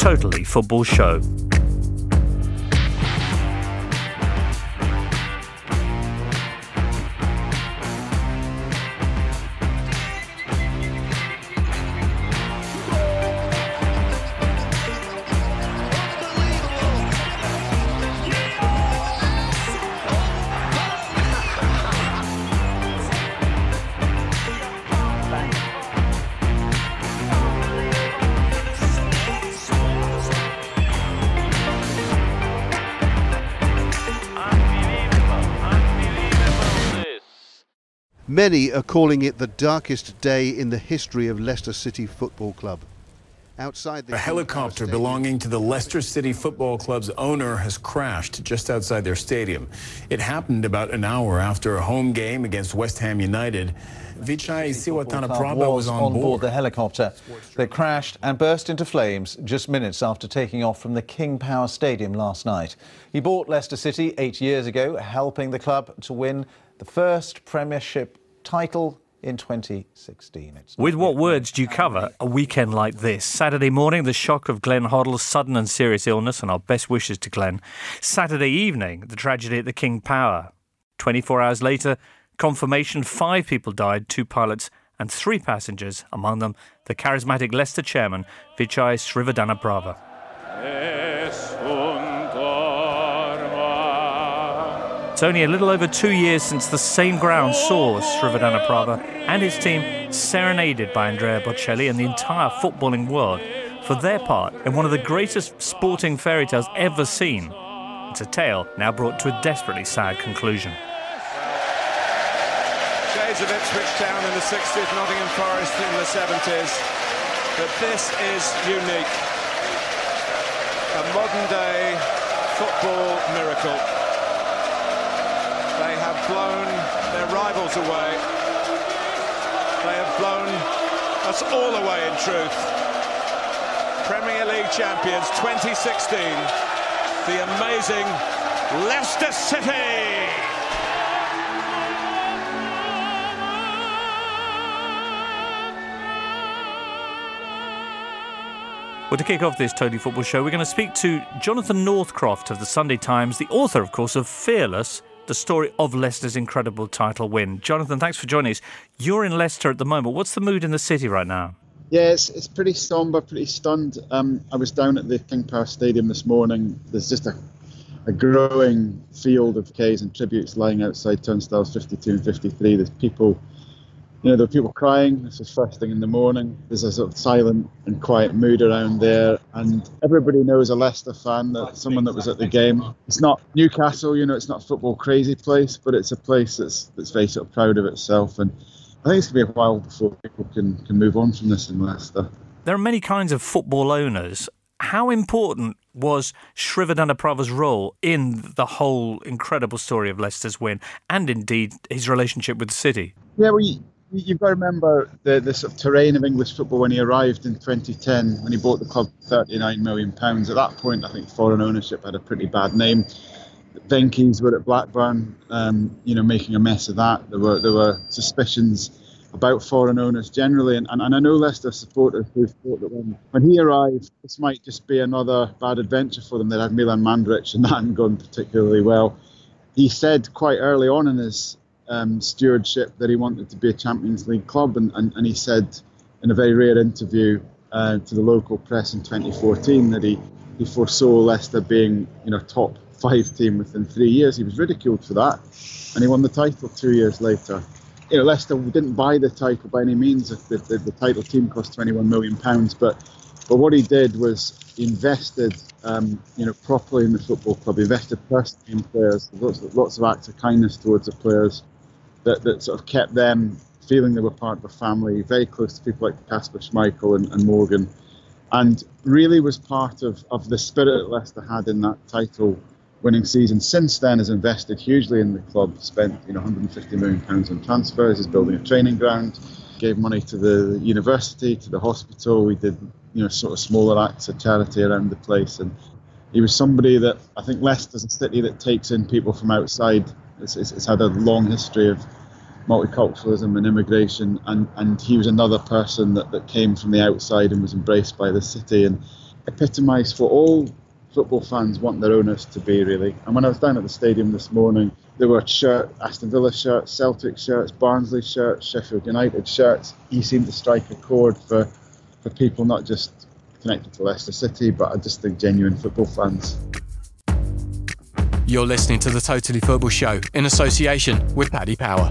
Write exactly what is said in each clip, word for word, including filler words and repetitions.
Totally Football Show. Many are calling it the darkest day in the history of Leicester City Football Club. Outside the a helicopter belonging to the Leicester City Football Club's owner has crashed just outside their stadium. It happened about an hour after a home game against West Ham United. Vichai Siwatanaprabha was on, on board. board the helicopter that crashed and burst into flames just minutes after taking off from the King Power Stadium last night. He bought Leicester City eight years ago, helping the club to win the first Premiership title in twenty sixteen. With what words do you cover a weekend like this? Saturday morning, the shock of Glenn Hoddle's sudden and serious illness, and our best wishes to Glenn. Saturday evening, the tragedy at the King Power. twenty-four hours later, confirmation five people died, two pilots and three passengers, among them the charismatic Leicester chairman, Vichai Srivadhanaprabha. It's only a little over two years since the same ground saw Srivadhanaprabha and his team serenaded by Andrea Bocelli and the entire footballing world for their part in one of the greatest sporting fairy tales ever seen. It's a tale now brought to a desperately sad conclusion. Shades of Ipswich Town in the sixties, Nottingham Forest in the seventies, but this is unique. A modern-day football miracle. They have blown their rivals away. They have blown us all away, in truth. Premier League champions twenty sixteen, the amazing Leicester City! Well, to kick off this Totally Football Show, we're going to speak to Jonathan Northcroft of the Sunday Times, the author, of course, of Fearless, the story of Leicester's incredible title win. Jonathan, thanks for joining us. You're in Leicester at the moment. What's the mood in the city right now? Yeah, it's, it's pretty sombre, pretty stunned. Um, I was down at the King Power Stadium this morning. There's just a, a growing field of Ks and tributes lying outside turnstiles fifty-two and fifty-three. There's people, you know, there are people crying. This is first thing in the morning. There's a sort of silent and quiet mood around there. And everybody knows a Leicester fan, that someone that was at the game. It's not Newcastle, you know, it's not a football crazy place, but it's a place that's that's very sort of proud of itself. And I think it's going to be a while before people can, can move on from this in Leicester. There are many kinds of football owners. How important was Srivadhanaprabha's role in the whole incredible story of Leicester's win and indeed his relationship with the city? Yeah, well, you, you've got to remember the, the sort of terrain of English football when he arrived in twenty ten, when he bought the club for thirty-nine million pounds. At that point, I think foreign ownership had a pretty bad name. Venky's were at Blackburn, um, you know, making a mess of that. There were there were suspicions about foreign owners generally, and, and, and I know Leicester supporters who thought that when, when he arrived, this might just be another bad adventure for them. They had Milan Mandaric, and that hadn't gone particularly well. He said quite early on in his um, stewardship that he wanted to be a Champions League club, and, and, and he said in a very rare interview uh, to the local press in twenty fourteen that he, he foresaw Leicester being, you know, top five team within three years. He was ridiculed for that, and he won the title two years later. You know, Leicester didn't buy the title by any means. The, the, the title team cost twenty-one million pounds, but but what he did was he invested, um, you know, properly in the football club. He invested personally in players, lots of, lots of acts of kindness towards the players that, that sort of kept them feeling they were part of a family, very close to people like Kasper Schmeichel and, and Morgan, and really was part of, of the spirit that Leicester had in that title winning season. Since then has invested hugely in the club, spent, you know, one hundred fifty million pounds on transfers, is building a training ground, gave money to the university, to the hospital. We did, you know, sort of smaller acts of charity around the place, and he was somebody that I think Leicester's a city that takes in people from outside. It's, it's, it's had a long history of multiculturalism and immigration, and, and he was another person that, that came from the outside and was embraced by the city. And epitomised what all football fans want their owners to be, really. And when I was down at the stadium this morning, there were shirt, Aston Villa shirts, Celtic shirts, Barnsley shirts, Sheffield United shirts. He seemed to strike a chord for, for people not just connected to Leicester City, but I just think genuine football fans. You're listening to the Totally Football Show in association with Paddy Power.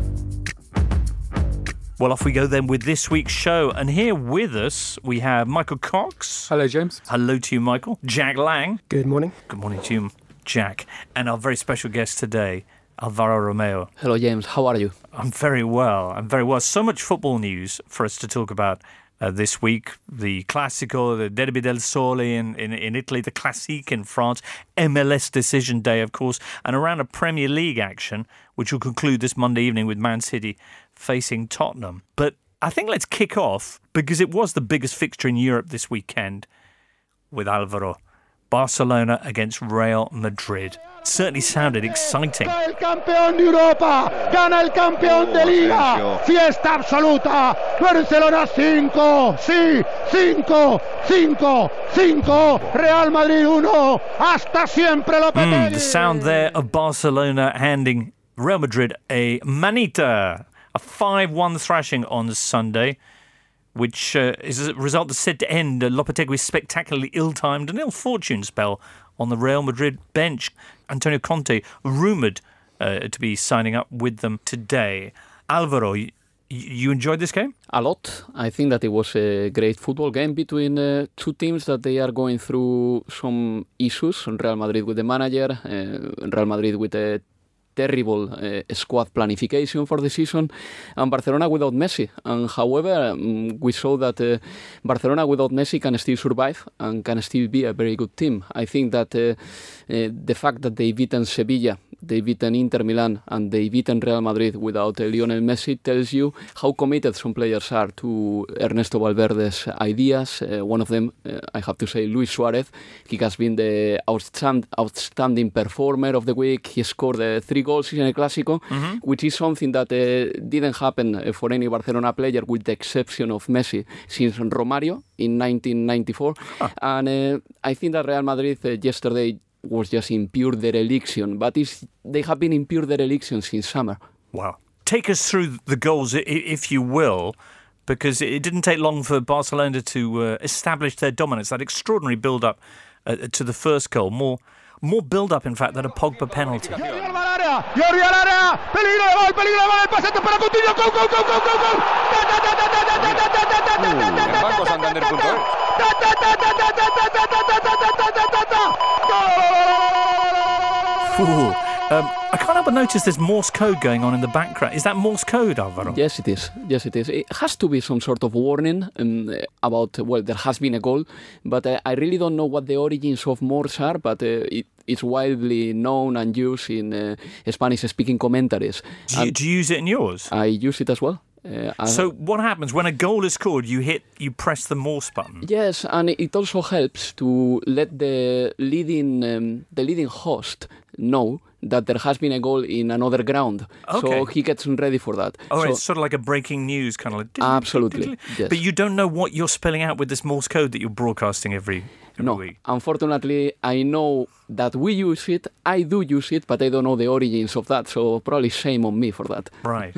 Well, off we go then with this week's show. And here with us, we have Michael Cox. Hello, James. Hello to you, Michael. Jack Lang. Good morning. Good morning to you, Jack. And our very special guest today, Alvaro Romeo. Hello, James. How are you? I'm very well. I'm very well. So much football news for us to talk about uh, this week. The Classico, the Derby del Sole in, in, in Italy, the Classique in France, M L S Decision Day, of course, and around a Premier League action, which will conclude this Monday evening with Man City facing Tottenham. But I think let's kick off, because it was the biggest fixture in Europe this weekend, with Alvaro. Barcelona against Real Madrid. Certainly sounded exciting. El campeón de Europa, gana el campeón de Liga, fiesta absoluta, Barcelona cinco, sí, cinco, cinco, cinco, Real Madrid uno, hasta siempre Lopetegui. Mm, the sound there of Barcelona handing Real Madrid a manita, a five one thrashing on Sunday, which uh, is a result that's said to end uh, Lopetegui's spectacularly ill-timed and ill-fortunate spell on the Real Madrid bench. Antonio Conte rumoured uh, to be signing up with them today. Alvaro, you, you enjoyed this game? A lot. I think that it was a great football game between uh, two teams that they are going through some issues. Real Madrid with the manager, uh, Real Madrid with a terrible uh, squad planification for the season, and Barcelona without Messi. And however, um, we saw that uh, Barcelona without Messi can still survive and can still be a very good team. I think that uh, uh, the fact that they've beaten Sevilla, they've beaten Inter Milan, and they've beaten Real Madrid without uh, Lionel Messi tells you how committed some players are to Ernesto Valverde's ideas. Uh, one of them, uh, I have to say, Luis Suarez. He has been the outstand- outstanding performer of the week. He scored uh, three goals in a Clásico, mm-hmm. which is something that uh, didn't happen for any Barcelona player, with the exception of Messi, since Romario in nineteen ninety-four. Huh. And uh, I think that Real Madrid uh, yesterday was just in pure dereliction, but it's, they have been in pure dereliction since summer. Wow. Take us through the goals, if you will, because it didn't take long for Barcelona to uh, establish their dominance, that extraordinary build-up uh, to the first goal. More more build-up, in fact, than a Pogba penalty. Ooh. Um, I can't help but notice there's Morse code going on in the background. Is that Morse code, Alvaro? Yes, it is. Yes, it is. It has to be some sort of warning um, about, well, there has been a goal, but uh, I really don't know what the origins of Morse are, but uh, it, it's widely known and used in uh, Spanish-speaking commentaries. Do you, do you use it in yours? I use it as well. Uh, so what happens when a goal is scored? You hit, you press the Morse button. Yes, and it also helps to let the leading um, the leading host know that there has been a goal in another ground. Okay. So he gets ready for that. Oh, so, it's sort of like a breaking news kind of like... Absolutely, yes. But you don't know what you're spelling out with this Morse code that you're broadcasting every, every no, week? Unfortunately, I know that we use it, I do use it, but I don't know the origins of that, so probably shame on me for that. Right.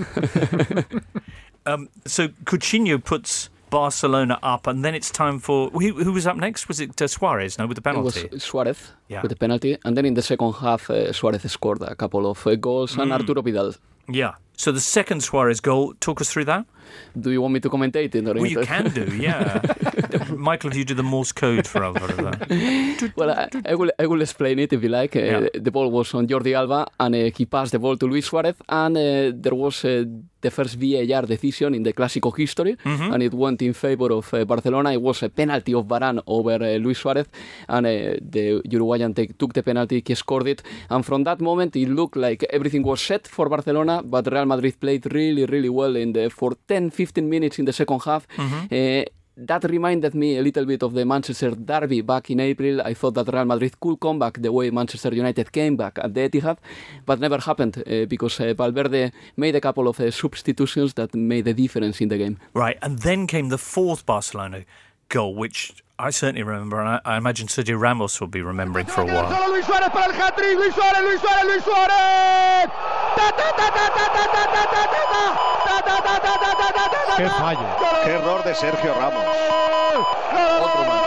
um, so Coutinho puts Barcelona up, and then it's time for... Who, who was up next? Was it uh, Suarez, no, with the penalty? It was Suarez yeah. with the penalty, and then in the second half, uh, Suarez scored a couple of uh, goals, mm. and Arturo Vidal. Yeah. So the second Suarez goal, talk us through that. Do you want me to commentate it? Or well, you can do, yeah. Michael, if you do the Morse code for Alvaro. Well, I, I, will, I will explain it if you like. Uh, yeah. The ball was on Jordi Alba, and uh, he passed the ball to Luis Suarez, and uh, there was uh, the first V A R decision in the Clásico history, mm-hmm. and it went in favour of uh, Barcelona. It was a penalty of Varane over uh, Luis Suarez, and uh, the Uruguayan take, took the penalty, he scored it, and from that moment it looked like everything was set for Barcelona, but Real Madrid played really, really well in the for ten to fifteen minutes in the second half. Mm-hmm. Uh, That reminded me a little bit of the Manchester derby back in April. I thought that Real Madrid could come back the way Manchester United came back at the Etihad, but never happened uh, because uh, Valverde made a couple of uh, substitutions that made the difference in the game. Right, and then came the fourth Barcelona goal, which I certainly remember, and I, I imagine Sergio Ramos will be remembering for a while. Luis Suárez para el hat-trick, Luis Suárez, Luis Suárez, Luis Suárez. Ta ta ta ta ta ta ta ta ta ta ta ta ta ta ta ta. Qué fallo. Qué error de Sergio Ramos. Otro más.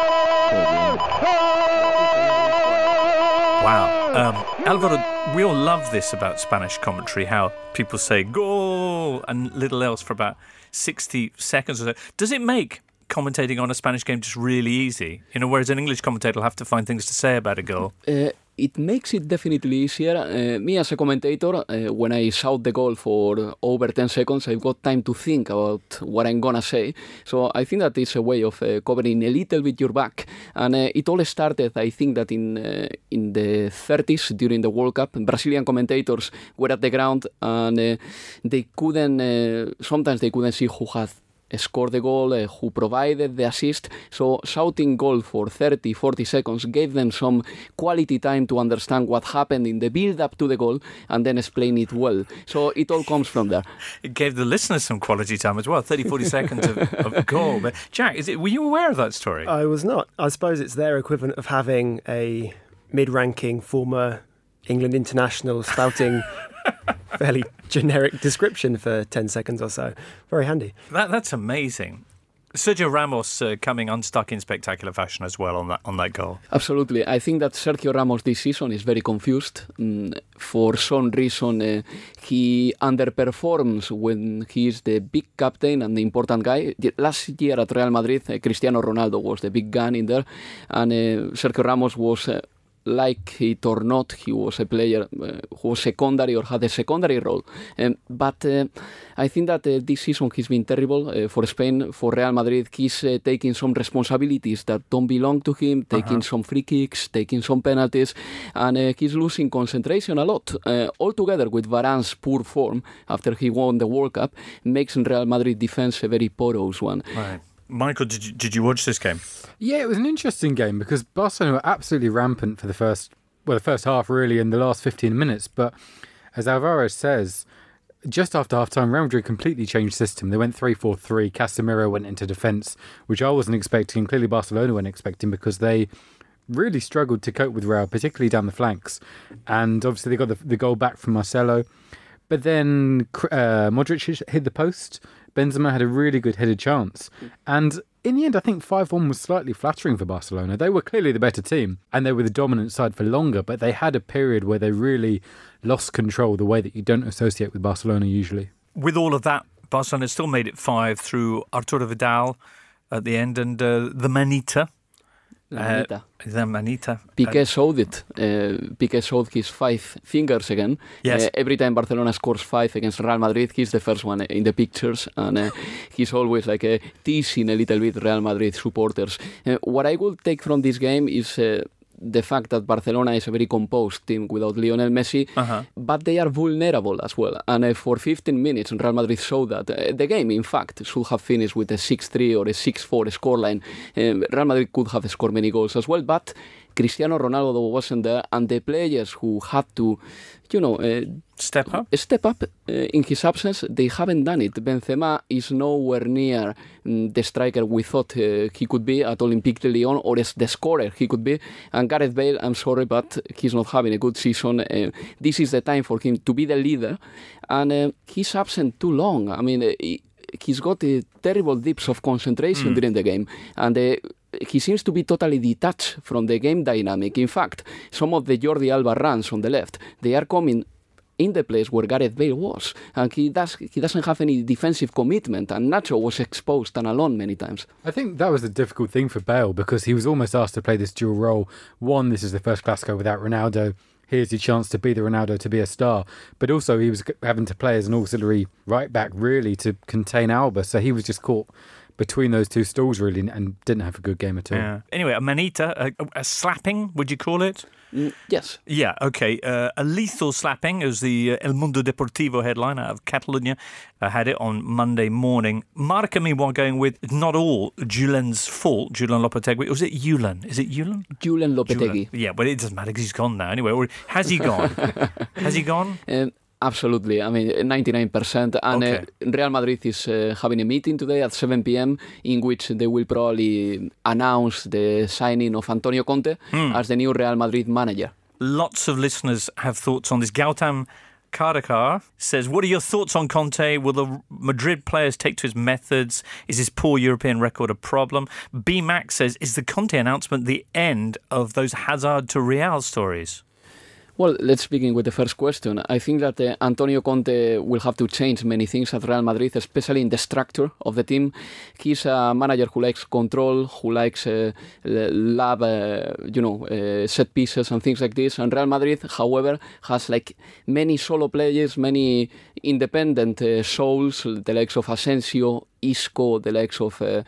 Wow. Um, Alvaro, we all love this about Spanish commentary, how people say goal and little else for about sixty seconds or so. Does it make commentating on a Spanish game just really easy? You know, whereas an English commentator will have to find things to say about a goal. Uh, it makes it definitely easier. Uh, me as a commentator, uh, when I shout the goal for over ten seconds, I've got time to think about what I'm gonna say. So I think that it's a way of uh, covering a little bit your back. And uh, it all started, I think, that in uh, in the thirties during the World Cup, Brazilian commentators were at the ground and uh, they couldn't. Uh, sometimes they couldn't see who had scored the goal, uh, who provided the assist. So shouting goal for thirty, forty seconds gave them some quality time to understand what happened in the build-up to the goal and then explain it well. So it all comes from there. It gave the listeners some quality time as well, thirty, forty seconds of, of goal. But Jack, is it, were you aware of that story? I was not. I suppose it's their equivalent of having a mid-ranking former England international spouting fairly generic description for ten seconds or so. Very handy. That That's amazing. Sergio Ramos uh, coming unstuck in spectacular fashion as well on that on that goal. Absolutely. I think that Sergio Ramos this season is very confused. Mm, for some reason, uh, he underperforms when he is the big captain and the important guy. Last year at Real Madrid, uh, Cristiano Ronaldo was the big gun in there, and uh, Sergio Ramos was... Uh, like it or not, he was a player uh, who was secondary or had a secondary role. Um, but uh, I think that uh, this season he's been terrible uh, for Spain, for Real Madrid. He's uh, taking some responsibilities that don't belong to him, taking uh-huh. some free kicks, taking some penalties, and uh, he's losing concentration a lot. Uh, altogether with Varane's poor form after he won the World Cup makes Real Madrid defense a very porous one. Right. Michael, did you, did you watch this game? Yeah, it was an interesting game because Barcelona were absolutely rampant for the first, well, the first half really, in the last fifteen minutes. But as Alvaro says, just after half-time, Real Madrid completely changed system. They went three four three. Casemiro went into defence, which I wasn't expecting, and clearly Barcelona weren't expecting because they really struggled to cope with Real, particularly down the flanks. And obviously they got the, the goal back from Marcelo. But then uh, Modric hit the post. Benzema had a really good headed chance. And in the end, I think five one was slightly flattering for Barcelona. They were clearly the better team and they were the dominant side for longer, but they had a period where they really lost control the way that you don't associate with Barcelona usually. With all of that, Barcelona still made it five through Arturo Vidal at the end and uh, the Manita. La manita. Uh, the manita. Piqué uh, showed it. Uh, Piqué showed his five fingers again. Yes. Uh, every time Barcelona scores five against Real Madrid, he's the first one in the pictures, and uh, he's always like uh, teasing a little bit Real Madrid supporters. Uh, what I will take from this game is uh, the fact that Barcelona is a very composed team without Lionel Messi, uh-huh. but they are vulnerable as well. And uh, for fifteen minutes, Real Madrid showed that. Uh, the game, in fact, should have finished with a six three or a six four scoreline. Um, Real Madrid could have scored many goals as well, but Cristiano Ronaldo wasn't there, and the players who had to, you know, uh, step up, step up uh, in his absence, they haven't done it. Benzema is nowhere near um, the striker we thought uh, he could be at Olympique de Lyon, or as the scorer he could be. And Gareth Bale, I'm sorry, but he's not having a good season. Uh, this is the time for him to be the leader, and uh, he's absent too long. I mean, uh, he, he's got uh, terrible dips of concentration mm. during the game, and uh, he seems to be totally detached from the game dynamic. In fact, some of the Jordi Alba runs on the left, they are coming in the place where Gareth Bale was, and he does he doesn't have any defensive commitment, and Nacho was exposed and alone many times. I think that was the difficult thing for Bale, because he was almost asked to play this dual role. One, this is the first Clasico without Ronaldo. Here's your chance to be the Ronaldo, to be a star. But also he was having to play as an auxiliary right-back, really, to contain Alba. So he was just caught between those two stools, really, and didn't have a good game at all. Yeah. Anyway, a manita, a, a slapping, would you call it? Mm, yes. Yeah, okay. Uh, a lethal slapping, as the uh, El Mundo Deportivo headline out of Catalonia uh, had it on Monday morning. Marca, meanwhile, going with not all Julen's fault, Julen Lopetegui. Was it Julen? Is it Julen? Julen Lopetegui. Julen. Yeah, but it doesn't matter because he's gone now. Anyway, or has he gone? has he gone? Um, Absolutely. I mean, ninety-nine percent. And Okay. uh, Real Madrid is uh, having a meeting today at seven p.m. in which they will probably announce the signing of Antonio Conte as the new Real Madrid manager. Lots of listeners have thoughts on this. Gautam Kardakar says, what are your thoughts on Conte? Will the Madrid players take to his methods? Is his poor European record a problem? B Max says, is the Conte announcement the end of those Hazard to Real stories? Well, let's begin with the first question. I think that uh, Antonio Conte will have to change many things at Real Madrid, especially in the structure of the team. He's a manager who likes control, who likes uh, love, uh, you know, uh, set pieces and things like this. And Real Madrid, however, has like many solo players, many independent uh, souls, the likes of Asensio, Isco, the likes of uh, uh,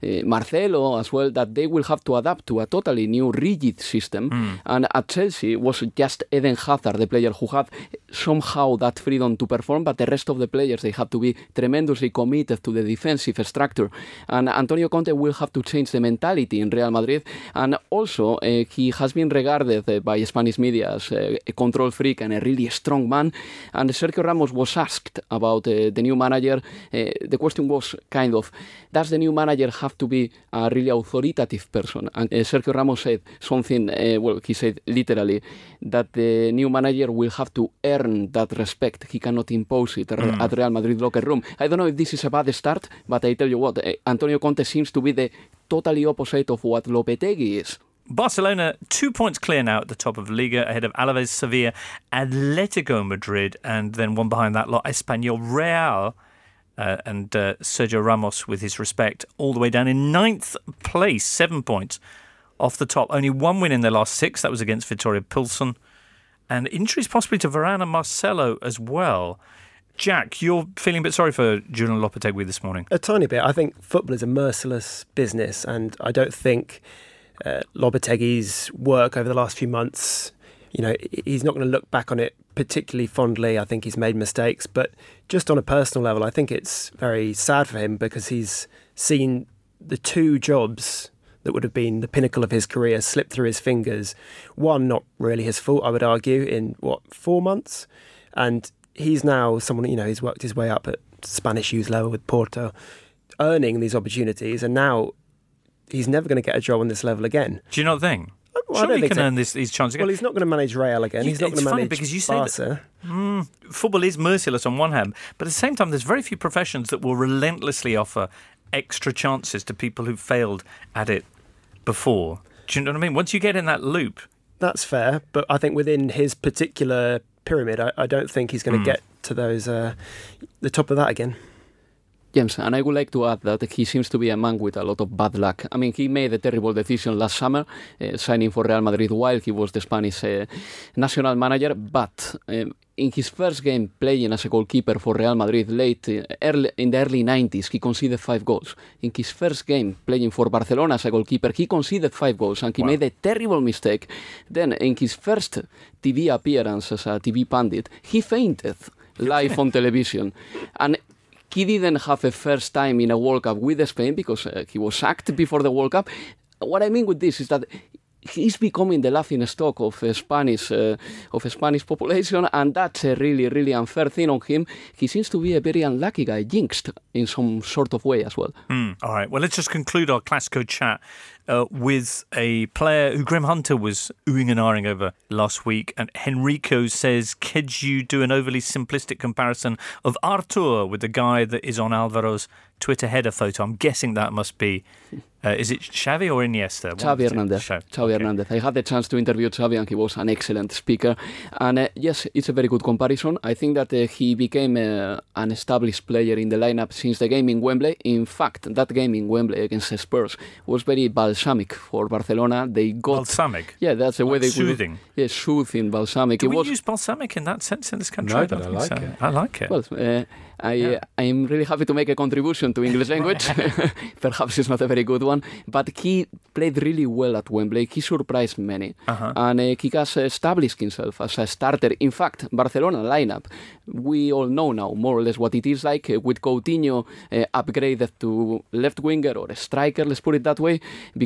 Marcelo as well, that they will have to adapt to a totally new rigid system. Mm. And at Chelsea was just Eden Hazard, the player who had somehow that freedom to perform, but the rest of the players, they had to be tremendously committed to the defensive structure. And Antonio Conte will have to change the mentality in Real Madrid. And also, uh, he has been regarded uh, by Spanish media as uh, a control freak and a really strong man. And Sergio Ramos was asked about uh, the new manager. Uh, the question was kind of, does the new manager have to be a really authoritative person? And uh, Sergio Ramos said something, uh, well, he said literally, that the new manager will have to earn that respect. He cannot impose it mm. at Real Madrid locker room. I don't know if this is a bad start, but I tell you what, uh, Antonio Conte seems to be the totally opposite of what Lopetegui is. Barcelona, two points clear now at the top of Liga, ahead of Alaves, Sevilla, Atletico Madrid, and then one behind that lot, Espanyol, Real, uh, and uh, Sergio Ramos, with his respect, all the way down in ninth place, seven points off the top. Only one win in their last six, that was against Victoria Pilsen, and injuries possibly to Varane and Marcelo as well. Jack, you're feeling a bit sorry for Julian Lopetegui this morning. A tiny bit. I think football is a merciless business, and I don't think uh, Lopetegui's work over the last few months, you know, he's not going to look back on it particularly fondly. I think he's made mistakes, but just on a personal level, I think it's very sad for him because he's seen the two jobs that would have been the pinnacle of his career slip through his fingers. One, not really his fault, I would argue, in, what, four months? And he's now someone, you know, he's worked his way up at Spanish youth level with Porto, earning these opportunities, and now he's never going to get a job on this level again. Do you not think? Well, Surely I don't he think can so. earn this, these chances again. Well, he's not going to manage Real again. You, he's not it's going to funny manage because you say Barca. That, mm, football is merciless on one hand, but at the same time, there's very few professions that will relentlessly offer extra chances to people who've failed at it before. Do you know what I mean? Once you get in that loop. That's fair, but I think within his particular pyramid, I, I don't think he's going to mm. get to those uh, the top of that again. James, and I would like to add that he seems to be a man with a lot of bad luck. I mean, he made a terrible decision last summer, uh, signing for Real Madrid while he was the Spanish uh, national manager, but um, in his first game playing as a goalkeeper for Real Madrid late uh, early, in the early nineties, he conceded five goals. In his first game playing for Barcelona as a goalkeeper, he conceded five goals and he wow. made a terrible mistake. Then in his first T V appearance as a T V pundit, he fainted live on television. And he didn't have a first time in a World Cup with Spain because uh, he was sacked before the World Cup. What I mean with this is that he's becoming the laughing stock of a Spanish uh, of a Spanish population, and that's a really, really unfair thing on him. He seems to be a very unlucky guy, jinxed in some sort of way as well. Mm, all right, well, let's just conclude our Classico chat uh, with a player who Graham Hunter was oohing and ahhing over last week. And Henrico says, could you do an overly simplistic comparison of Artur with the guy that is on Alvaro's Twitter header photo? I'm guessing that must be, uh, is it Xavi or Iniesta? Xavi Hernandez. Xavi okay. Hernandez. I had the chance to interview Xavi and he was an excellent speaker. And uh, yes, it's a very good comparison. I think that uh, he became uh, an established player in the lineup since the game in Wembley. In fact, that game in Wembley against Spurs was very balsamic for Barcelona. They got balsamic? Yeah, that's the like way they soothing. Would, yeah, soothing, balsamic. Do it we was, use balsamic in that sense in this country? No, I don't but I think like so. it. I like it. Well, uh, I, yeah. uh, I'm really happy to make a contribution to English language. Perhaps it's not a very good one, but he played really well at Wembley. He surprised many. Uh-huh. And uh, he has established himself as a starter. In fact, Barcelona lineup, we all know now more or less what it is like uh, with Coutinho uh, upgraded to left winger or a striker, let's put it that way, because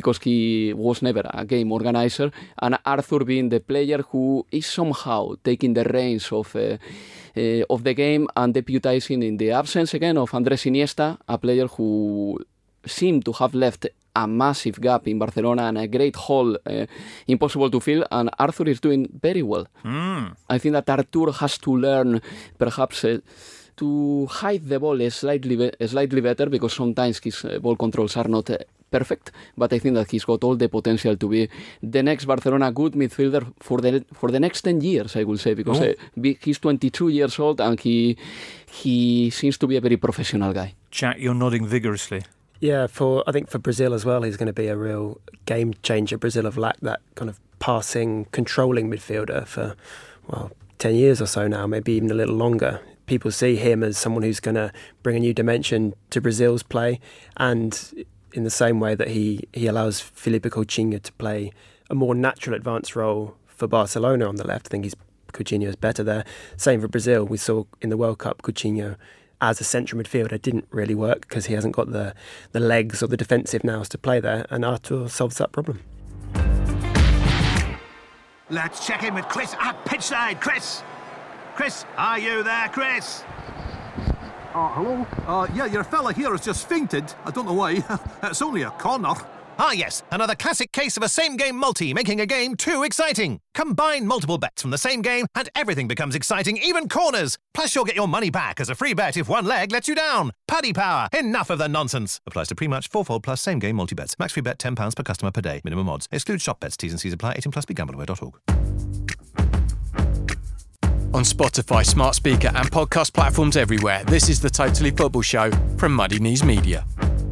because he was never a game organizer, and Arthur being the player who is somehow taking the reins of uh, uh, of the game and deputizing in the absence again of Andrés Iniesta, a player who seemed to have left a massive gap in Barcelona and a great hole uh, impossible to fill, and Arthur is doing very well. Mm. I think that Arthur has to learn perhaps uh, to hide the ball slightly be- slightly better, because sometimes his uh, ball controls are not uh, perfect, but I think that he's got all the potential to be the next Barcelona good midfielder for the for the next ten years, I will say, because Oh. uh, be- he's twenty-two years old and he he seems to be a very professional guy. Jack, you're nodding vigorously. Yeah, for I think for Brazil as well, he's going to be a real game changer. Brazil have lacked that kind of passing, controlling midfielder for, well, ten years or so now, maybe even a little longer. People see him as someone who's going to bring a new dimension to Brazil's play, and in the same way that he, he allows Felipe Coutinho to play a more natural advanced role for Barcelona on the left. I think he's Coutinho is better there. Same for Brazil. We saw in the World Cup Coutinho as a central midfielder didn't really work because he hasn't got the, the legs or the defensive nous to play there, and Arthur solves that problem. Let's check in with Chris at pitchside. Chris! Chris, are you there, Chris? Uh, hello? Uh, yeah, your fella here has just fainted. I don't know why. It's only a corner. Ah, yes, another classic case of a same-game multi making a game too exciting. Combine multiple bets from the same game and everything becomes exciting, even corners. Plus, you'll get your money back as a free bet if one leg lets you down. Paddy Power, enough of the nonsense. Applies to pre-match, fourfold plus same-game multi-bets. Max free bet ten pounds per customer per day. Minimum odds. Excludes shop bets. T's and C's apply. eighteen plus. Be gamble aware dot org. On Spotify, smart speaker and podcast platforms everywhere, this is the Totally Football Show from Muddy Knees Media.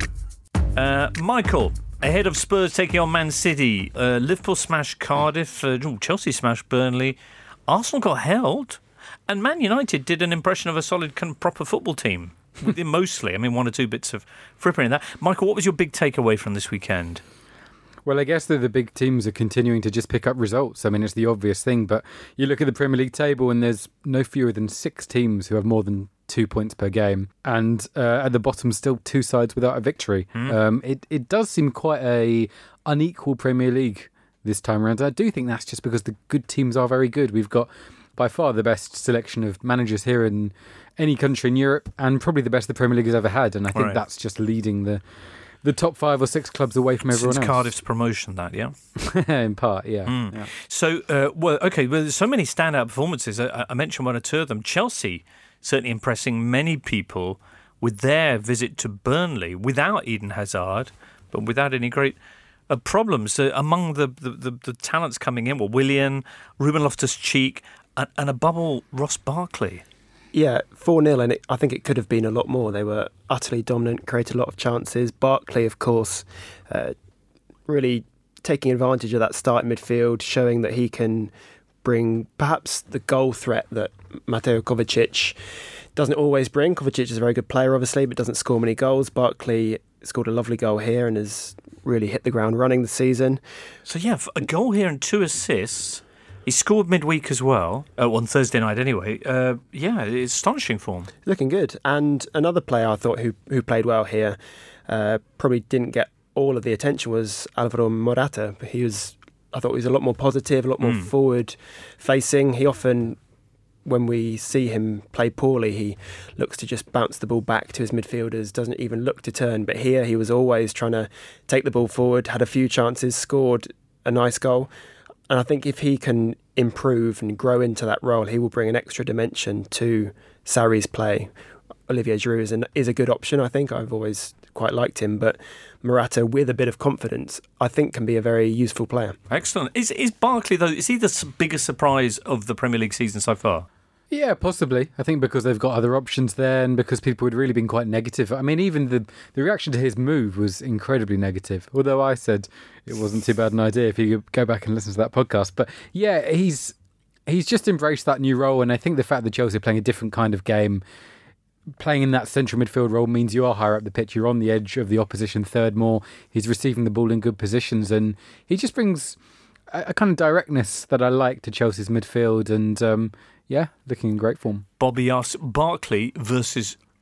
Uh, Michael, ahead of Spurs taking on Man City, uh, Liverpool smashed Cardiff, uh, ooh, Chelsea smashed Burnley, Arsenal got held, and Man United did an impression of a solid, kind of proper football team. Mostly, I mean, one or two bits of frippery in that. Michael, what was your big takeaway from this weekend? Well, I guess that the big teams are continuing to just pick up results. I mean, it's the obvious thing, but you look at the Premier League table and there's no fewer than six teams who have more than two points per game. And uh, at the bottom, still two sides without a victory. Mm. Um, it, it does seem quite a unequal Premier League this time around. I do think that's just because the good teams are very good. We've got by far the best selection of managers here in any country in Europe, and probably the best the Premier League has ever had. And I think right. that's just leading the... the top five or six clubs away from everyone Since else. Cardiff's promotion, that, yeah? In part, yeah. Mm. yeah. So, uh, well, OK, well, there's so many standout performances. I, I mentioned one or two of them. Chelsea certainly impressing many people with their visit to Burnley without Eden Hazard, but without any great uh, problems. Uh, among the, the, the, the talents coming in were Willian, Ruben Loftus-Cheek, and, and above all, Ross Barkley. Yeah, four nil, and it, I think it could have been a lot more. They were utterly dominant, created a lot of chances. Barkley, of course, uh, really taking advantage of that start in midfield, showing that he can bring perhaps the goal threat that Mateo Kovacic doesn't always bring. Kovacic is a very good player, obviously, but doesn't score many goals. Barkley scored a lovely goal here and has really hit the ground running this season. So, yeah, a goal here and two assists. He scored midweek as well, uh, on Thursday night anyway. Uh, yeah, it's astonishing form. Looking good. And another player I thought who who played well here, uh, probably didn't get all of the attention, was Alvaro Morata. He was, I thought he was a lot more positive, a lot more mm. forward facing. He often, when we see him play poorly, he looks to just bounce the ball back to his midfielders, doesn't even look to turn. But here he was always trying to take the ball forward, had a few chances, scored a nice goal. And I think if he can improve and grow into that role, he will bring an extra dimension to Sarri's play. Olivier Giroud is, an, is a good option, I think. I've always quite liked him. But Morata, with a bit of confidence, I think can be a very useful player. Excellent. Is, is Barkley, though, is he the biggest surprise of the Premier League season so far? Yeah, possibly. I think because they've got other options there and because people had really been quite negative. I mean, even the, the reaction to his move was incredibly negative, although I said it wasn't too bad an idea if you go back and listen to that podcast. But yeah, he's he's just embraced that new role, and I think the fact that Chelsea are playing a different kind of game, playing in that central midfield role, means you are higher up the pitch, you're on the edge of the opposition third more, he's receiving the ball in good positions, and he just brings a, a kind of directness that I like to Chelsea's midfield, and... Um, Yeah, looking in great form. Bobby asks, Barkley versus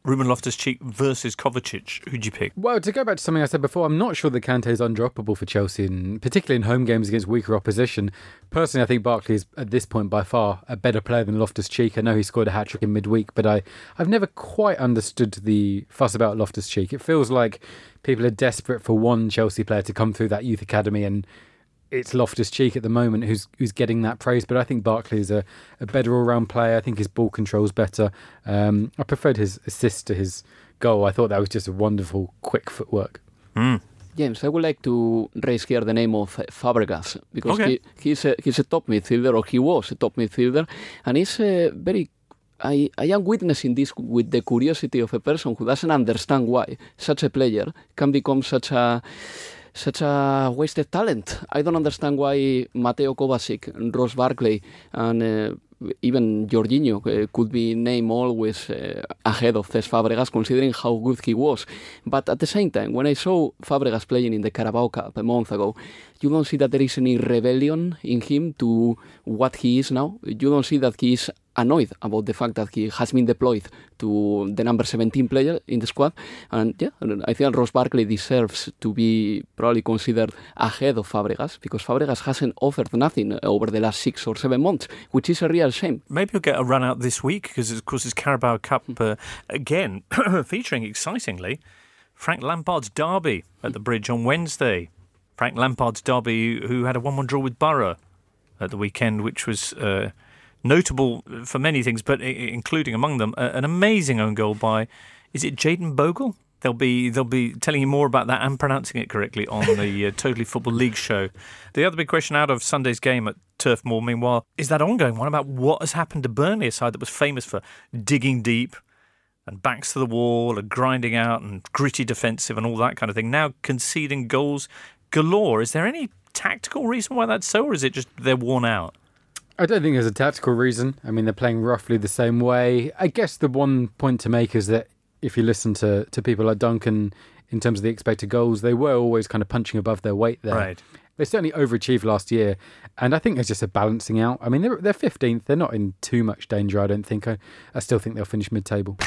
Ruben Loftus-Cheek versus Kovacic. Who'd you pick? Well, to go back to something I said before, I'm not sure that Kante is undroppable for Chelsea, and particularly in home games against weaker opposition. Personally, I think Barkley is, at this point, by far a better player than Loftus-Cheek. I know he scored a hat-trick in midweek, but I, I've never quite understood the fuss about Loftus-Cheek. It feels like people are desperate for one Chelsea player to come through that youth academy, and it's Loftus-Cheek at the moment who's who's getting that praise. But I think Barkley is a, a better all-round player. I think his ball control's better. Um, I preferred his assist to his goal. I thought that was just a wonderful, quick footwork. Mm. James, I would like to raise here the name of Fabregas, because Okay. he, he's, a, he's a top midfielder, or he was a top midfielder, and he's a very... I, I am witnessing this with the curiosity of a person who doesn't understand why such a player can become such a such a wasted talent. I don't understand why Mateo Kovacic, Ross Barkley, and uh, even Jorginho uh, could be named always uh, ahead of Cesc Fabregas, considering how good he was. But at the same time, when I saw Fabregas playing in the Carabao Cup a month ago, you don't see that there is any rebellion in him to what he is now. You don't see that he is annoyed about the fact that he has been deployed to the number seventeen player in the squad. And yeah, I think Ross Barkley deserves to be probably considered ahead of Fabregas, because Fabregas hasn't offered nothing over the last six or seven months, which is a real shame. Maybe he'll get a run out this week, because of course it's Carabao Cup uh, again, featuring excitingly Frank Lampard's derby at the Bridge on Wednesday. Frank Lampard's derby, who had a one one draw with Borough at the weekend, which was uh, notable for many things, but including among them uh, an amazing own goal by, is it Jayden Bogle? They'll be they'll be telling you more about that and pronouncing it correctly on the uh, Totally Football League show. The other big question out of Sunday's game at Turf Moor, meanwhile, is that ongoing one about what has happened to Burnley, a side that was famous for digging deep and backs to the wall and grinding out and gritty defensive and all that kind of thing, now conceding goals galore. Is there any tactical reason why that's so, or is it just they're worn out? I don't think there's a tactical reason. I mean, they're playing roughly the same way. I guess the one point to make is that if you listen to, to people like Duncan in terms of the expected goals, they were always kind of punching above their weight there. Right. They certainly overachieved last year, and I think there's just a balancing out. I mean, they're, they're fifteenth. They're not in too much danger, I don't think. I, I still think they'll finish mid-table.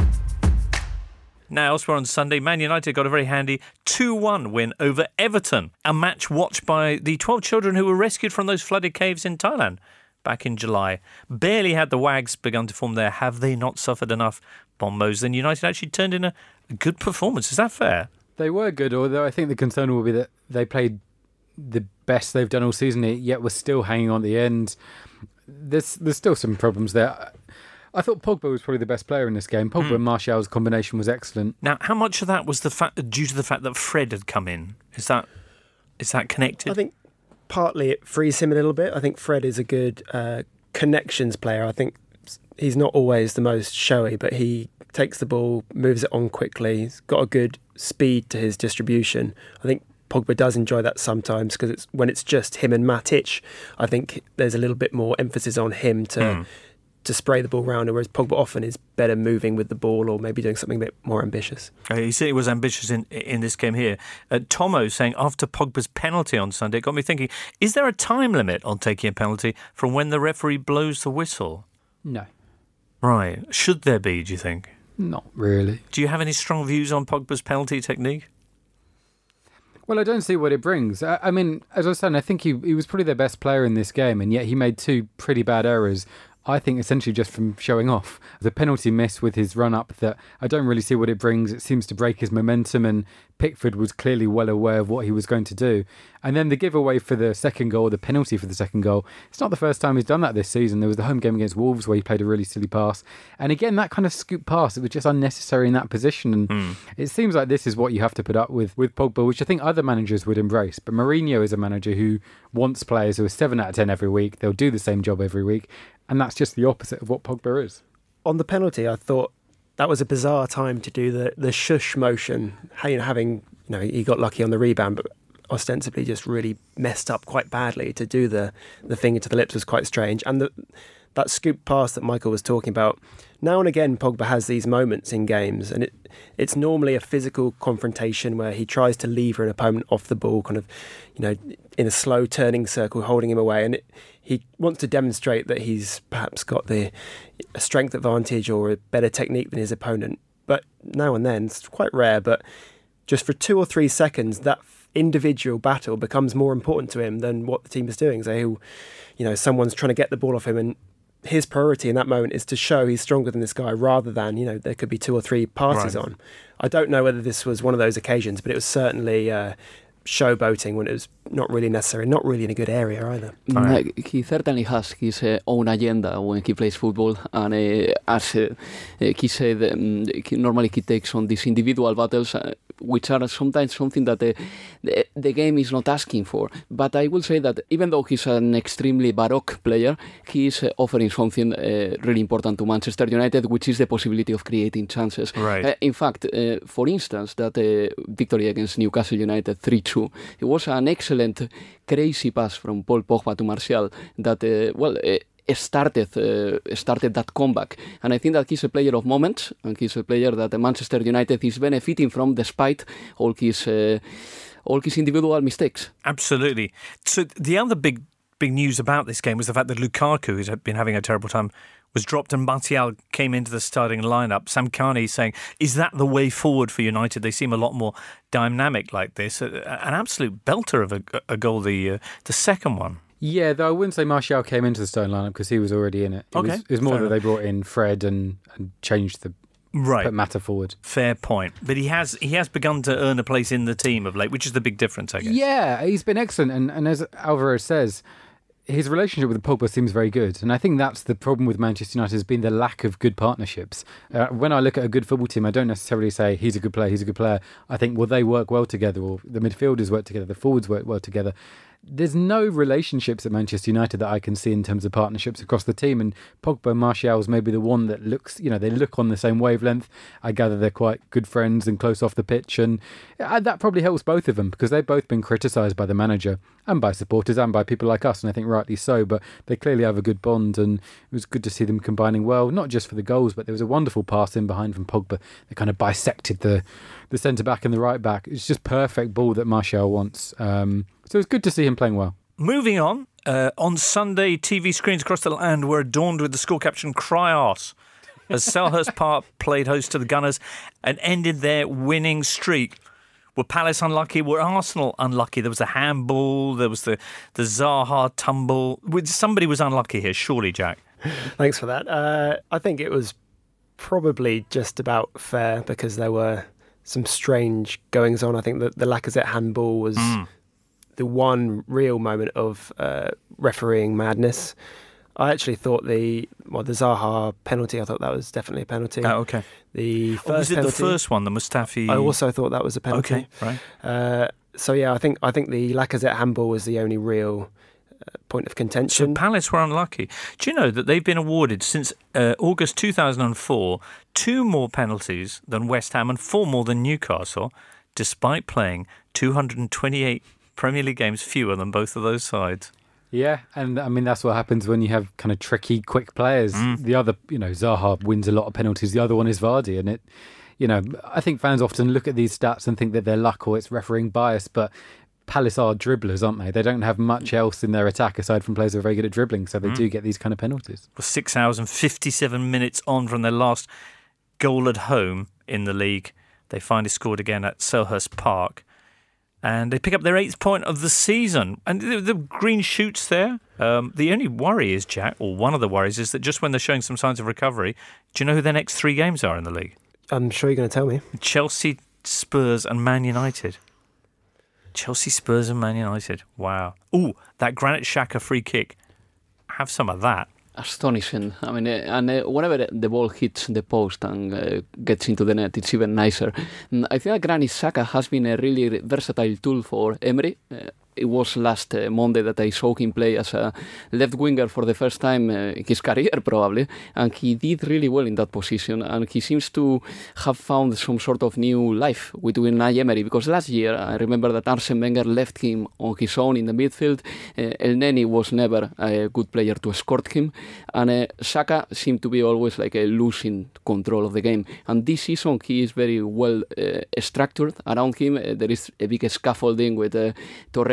Now, elsewhere on Sunday, Man United got a very handy two one win over Everton, a match watched by the twelve children who were rescued from those flooded caves in Thailand back in July. Barely had the Wags begun to form their have they not suffered enough bombos, then United actually turned in a, a good performance. Is that fair? They were good, although I think the concern will be that they played the best they've done all season, yet were still hanging on at the end. There's, there's still some problems there. I thought Pogba was probably the best player in this game. Pogba mm. and Martial's combination was excellent. Now, how much of that was the fact, due to the fact that Fred had come in? Is that is that connected? I think partly it frees him a little bit. I think Fred is a good uh, connections player. I think he's not always the most showy, but he takes the ball, moves it on quickly. He's got a good speed to his distribution. I think Pogba does enjoy that sometimes, because it's when it's just him and Matic, I think there's a little bit more emphasis on him to... Mm. to spray the ball around, whereas Pogba often is better moving with the ball or maybe doing something a bit more ambitious. Uh, he certainly was ambitious in in this game here. Uh, Tomo saying after Pogba's penalty on Sunday, it got me thinking, is there a time limit on taking a penalty from when the referee blows the whistle? No. Right. Should there be, do you think? Not really. Do you have any strong views on Pogba's penalty technique? Well, I don't see what it brings. I, I mean, as I was saying, I think he, he was probably their best player in this game, and yet he made two pretty bad errors. I think essentially just from showing off. The penalty miss with his run-up that I don't really see what it brings. It seems to break his momentum, and Pickford was clearly well aware of what he was going to do. And then the giveaway for the second goal, the penalty for the second goal, it's not the first time he's done that this season. There was the home game against Wolves where he played a really silly pass. And again, that kind of scoop pass, it was just unnecessary in that position. And mm. it seems like this is what you have to put up with with Pogba, which I think other managers would embrace. But Mourinho is a manager who wants players who are seven out of ten every week. They'll do the same job every week. And that's just the opposite of what Pogba is. On the penalty, I thought that was a bizarre time to do the, the shush motion. Having, you know, he got lucky on the rebound, but ostensibly just really messed up quite badly. To do the, the finger to the lips was quite strange. And the, that scoop pass that Michael was talking about, now and again Pogba has these moments in games, and it it's normally a physical confrontation where he tries to lever an opponent off the ball, kind of, you know, in a slow turning circle, holding him away, and it, he wants to demonstrate that he's perhaps got the a strength advantage or a better technique than his opponent. but now and then, it's quite rare, but just for two or three seconds, that individual battle becomes more important to him than what the team is doing. So, he'll, you know, someone's trying to get the ball off him, and his priority in that moment is to show he's stronger than this guy, rather than, you know, there could be two or three passes Right. on. I don't know whether this was one of those occasions, but it was certainly uh, showboating when it was not really necessary, not really in a good area either. Mm, He certainly has his uh, own agenda when he plays football, and uh, as uh, uh, he said, um, he, normally he takes on these individual battles, uh, which are sometimes something that the, the the game is not asking for. But I will say that even though he's an extremely baroque player, he is uh, offering something uh, really important to Manchester United, which is the possibility of creating chances. Right. Uh, in fact, uh, for instance, that uh, victory against Newcastle United three two, it was an excellent crazy pass from Paul Pogba to Martial that, uh, well, uh, started uh, started that comeback. And I think that he's a player of moments, and he's a player that Manchester United is benefiting from despite all his uh, all his individual mistakes. Absolutely. So the other big big news about this game was the fact that Lukaku, who's been having a terrible time, was dropped and Martial came into the starting lineup. Sam Carney saying, is that the way forward for United? They seem a lot more dynamic like this. An absolute belter of a, a goal, the uh, the second one. Yeah, though I wouldn't say Martial came into the starting lineup because he was already in it. It Okay, was, it was more fair that they enough. brought in Fred and, and changed the Right. put Mata forward. Fair point. But he has he has begun to earn a place in the team of late, which is the big difference, I guess. Yeah, he's been excellent, and, and as Alvaro says, his relationship with Pogba seems very good, and I think that's the problem with Manchester United has been the lack of good partnerships. Uh, when I look at a good football team, I don't necessarily say he's a good player, he's a good player. I think, well, they work well together, or the midfielders work together, the forwards work well together. There's no relationships at Manchester United that I can see in terms of partnerships across the team, and Pogba and Martial is maybe the one that looks, you know, they look on the same wavelength. I gather they're quite good friends and close off the pitch, and that probably helps both of them because they've both been criticised by the manager and by supporters and by people like us, and I think rightly so, but they clearly have a good bond, and it was good to see them combining well, not just for the goals, but there was a wonderful pass in behind from Pogba. They kind of bisected the, the centre-back and the right-back. It's just perfect ball that Martial wants. Um, so it's good to see him playing well. Moving on, uh, on Sunday, T V screens across the land were adorned with the score caption "Cry Arse" as Selhurst Park played host to the Gunners and ended their winning streak. Were Palace unlucky? Were Arsenal unlucky? There was a handball, there was the, the Zaha tumble. Somebody was unlucky here, surely, Jack. Thanks for that. Uh, I think it was probably just about fair because there were some strange goings on. I think that the Lacazette handball was mm. the one real moment of uh, refereeing madness. I actually thought the well the Zaha penalty, I thought that was definitely a penalty. Oh, okay. The first oh, was it penalty, the first one, the Mustafi? I also thought that was a penalty. Okay, right. Uh, so yeah, I think I think the Lacazette handball was the only real uh, point of contention. So Palace were unlucky. Do you know that they've been awarded since uh, August two thousand four two more penalties than West Ham and four more than Newcastle, despite playing two hundred twenty-eight Premier League games fewer than both of those sides? Yeah, and I mean, that's what happens when you have kind of tricky, quick players. Mm. The other, you know, Zaha wins a lot of penalties. The other one is Vardy. And it, you know, I think fans often look at these stats and think that they're luck or it's refereeing bias, but Palace are dribblers, aren't they? They don't have much else in their attack aside from players who are very good at dribbling, so they mm. do get these kind of penalties. Well, six hours and fifty-seven minutes on from their last goal at home in the league, they finally scored again at Selhurst Park. And they pick up their eighth point of the season. And the, the green shoots there. Um, the only worry is, Jack, or one of the worries, is that just when they're showing some signs of recovery, do you know who their next three games are in the league? I'm sure you're going to tell me. Chelsea, Spurs and Man United. Chelsea, Spurs and Man United. Wow. Ooh, that Granit Xhaka free kick. Have some of that. Astonishing. I mean, uh, and uh, whenever the ball hits the post and uh, gets into the net, it's even nicer. And I think that Granit Xhaka has been a really versatile tool for Emery. Uh, it was last uh, Monday that I saw him play as a left winger for the first time uh, in his career, probably, and he did really well in that position. And he seems to have found some sort of new life with Unai Emery, because last year I remember that Arsene Wenger left him on his own in the midfield. Uh, El Neni was never a good player to escort him, and uh, Xhaka seemed to be always like a losing control of the game. And this season he is very well uh, structured around him. Uh, there is a big scaffolding with uh, Torreira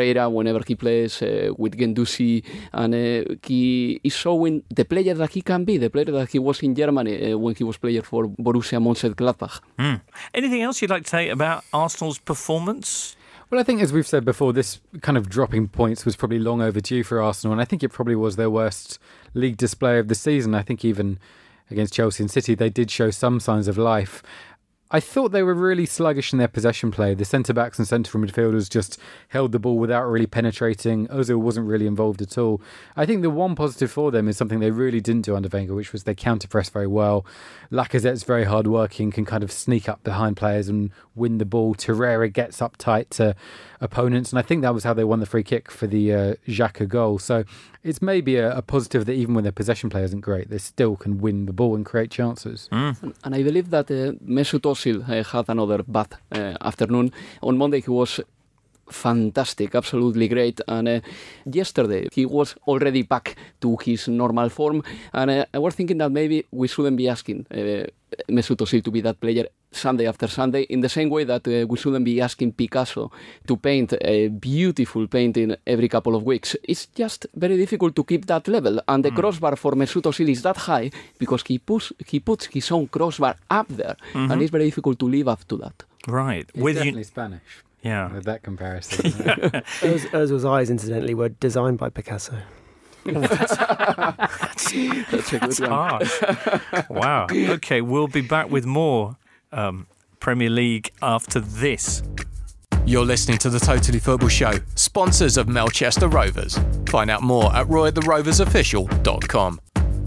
Torreira whenever he plays, uh, with Guendouzi, and uh, he is showing the player that he can be, the player that he was in Germany uh, when he was player for Borussia Mönchengladbach. Mm. Anything else you'd like to say about Arsenal's performance? Well, I think, as we've said before, this kind of dropping points was probably long overdue for Arsenal, and I think it probably was their worst league display of the season. I think even against Chelsea and City, they did show some signs of life. I thought they were really sluggish in their possession play. The centre-backs and central midfielders just held the ball without really penetrating. Ozil wasn't really involved at all. I think the one positive for them is something they really didn't do under Wenger, which was they counter-press very well. Lacazette's very hard-working, can kind of sneak up behind players and win the ball. Torreira gets up tight to opponents, and I think that was how they won the free kick for the uh, Xhaka goal. So it's maybe a, a positive that even when their possession play isn't great, they still can win the ball and create chances. Mm. And, and I believe that uh, Mesut Ozil uh, had another bad uh, afternoon. On Monday he was fantastic, absolutely great, and uh, yesterday he was already back to his normal form, and uh, I was thinking that maybe we shouldn't be asking uh, Mesut Ozil to be that player Sunday after Sunday, in the same way that uh, we shouldn't be asking Picasso to paint a beautiful painting every couple of weeks. It's just very difficult to keep that level, and the mm. crossbar for Mesut Ozil is that high because he puts he puts his own crossbar up there, mm-hmm. and it's very difficult to live up to that. Right, it's definitely you... Spanish. Yeah, with that comparison. Ozil's eyes, incidentally, were designed by Picasso. that's, that's a good that's one. Hard. Wow. Okay, we'll be back with more um, Premier League after this. You're listening to the Totally Football Show, sponsors of Melchester Rovers. Find out more at roy the rovers official dot com.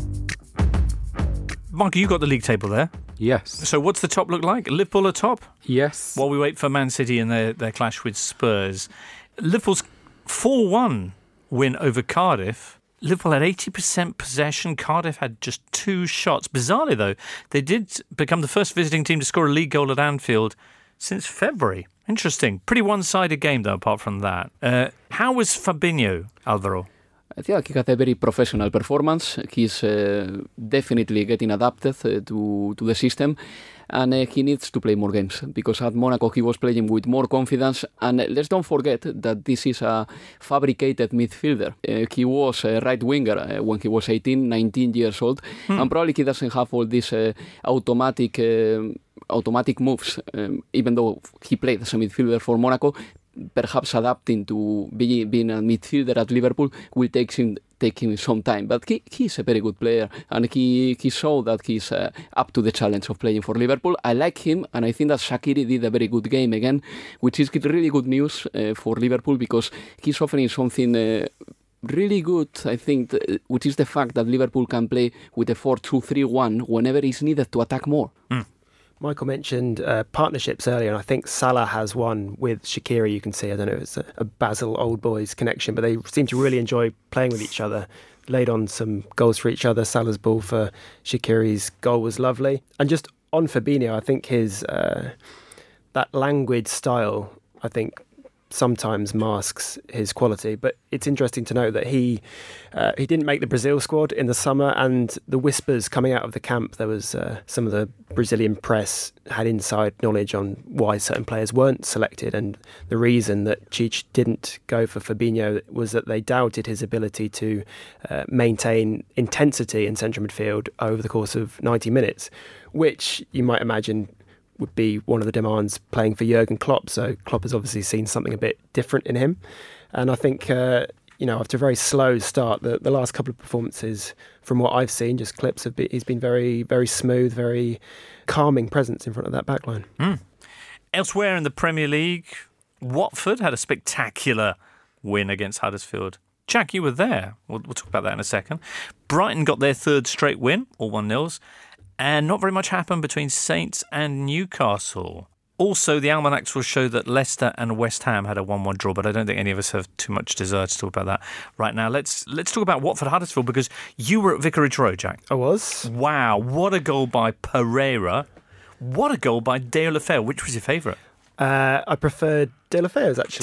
Michael, you got the league table there. Yes. So what's the top look like? Liverpool are top? Yes. While we wait for Man City and their, their clash with Spurs. Liverpool's four one win over Cardiff. Liverpool had eighty percent possession. Cardiff had just two shots. Bizarrely, though, they did become the first visiting team to score a league goal at Anfield since February. Interesting. Pretty one-sided game, though, apart from that. Uh, how was Fabinho, Alvaro? I think he had a very professional performance. He's uh, definitely getting adapted uh, to, to the system, and uh, he needs to play more games because at Monaco he was playing with more confidence. And uh, let's don't forget that this is a fabricated midfielder. Uh, he was a right winger uh, when he was eighteen, nineteen years old, hmm. and probably he doesn't have all these uh, automatic uh, automatic moves, um, even though he played as a midfielder for Monaco. Perhaps adapting to be, being a midfielder at Liverpool will take him take him some time, but he, he's a very good player, and he, he showed that he's uh, up to the challenge of playing for Liverpool. I like him, and I think that Shaqiri did a very good game again, which is really good news uh, for Liverpool because he's offering something uh, really good, I think, which is the fact that Liverpool can play with a four two three one whenever it's needed to attack more. Mm. Michael mentioned uh, partnerships earlier, and I think Salah has one with Shaqiri. You can see, I don't know if it's a, a Basel Old Boys connection, but they seem to really enjoy playing with each other. Laid on some goals for each other. Salah's ball for Shaqiri's goal was lovely. And just on Fabinho, I think his uh, that languid style, I think, sometimes masks his quality, but it's interesting to note that he uh, he didn't make the Brazil squad in the summer, and the whispers coming out of the camp, there was uh, some of the Brazilian press had inside knowledge on why certain players weren't selected, and the reason that Tite didn't go for Fabinho was that they doubted his ability to uh, maintain intensity in central midfield over the course of ninety minutes, which you might imagine would be one of the demands playing for Jurgen Klopp. So Klopp has obviously seen something a bit different in him. And I think, uh, you know, after a very slow start, the, the last couple of performances, from what I've seen, just clips, have been, he's been very, very smooth, very calming presence in front of that backline. Mm. Elsewhere in the Premier League, Watford had a spectacular win against Huddersfield. Jack, you were there. We'll, we'll talk about that in a second. Brighton got their third straight win, all one-nils. And not very much happened between Saints and Newcastle. Also, the almanacs will show that Leicester and West Ham had a one one draw, but I don't think any of us have too much desire to talk about that right now. Let's let's talk about Watford Huddersfield, because you were at Vicarage Road, Jack. I was. Wow, what a goal by Pereira. What a goal by Deulofeu. Which was your favourite? Uh, I preferred Deulofeu's, actually. Did you?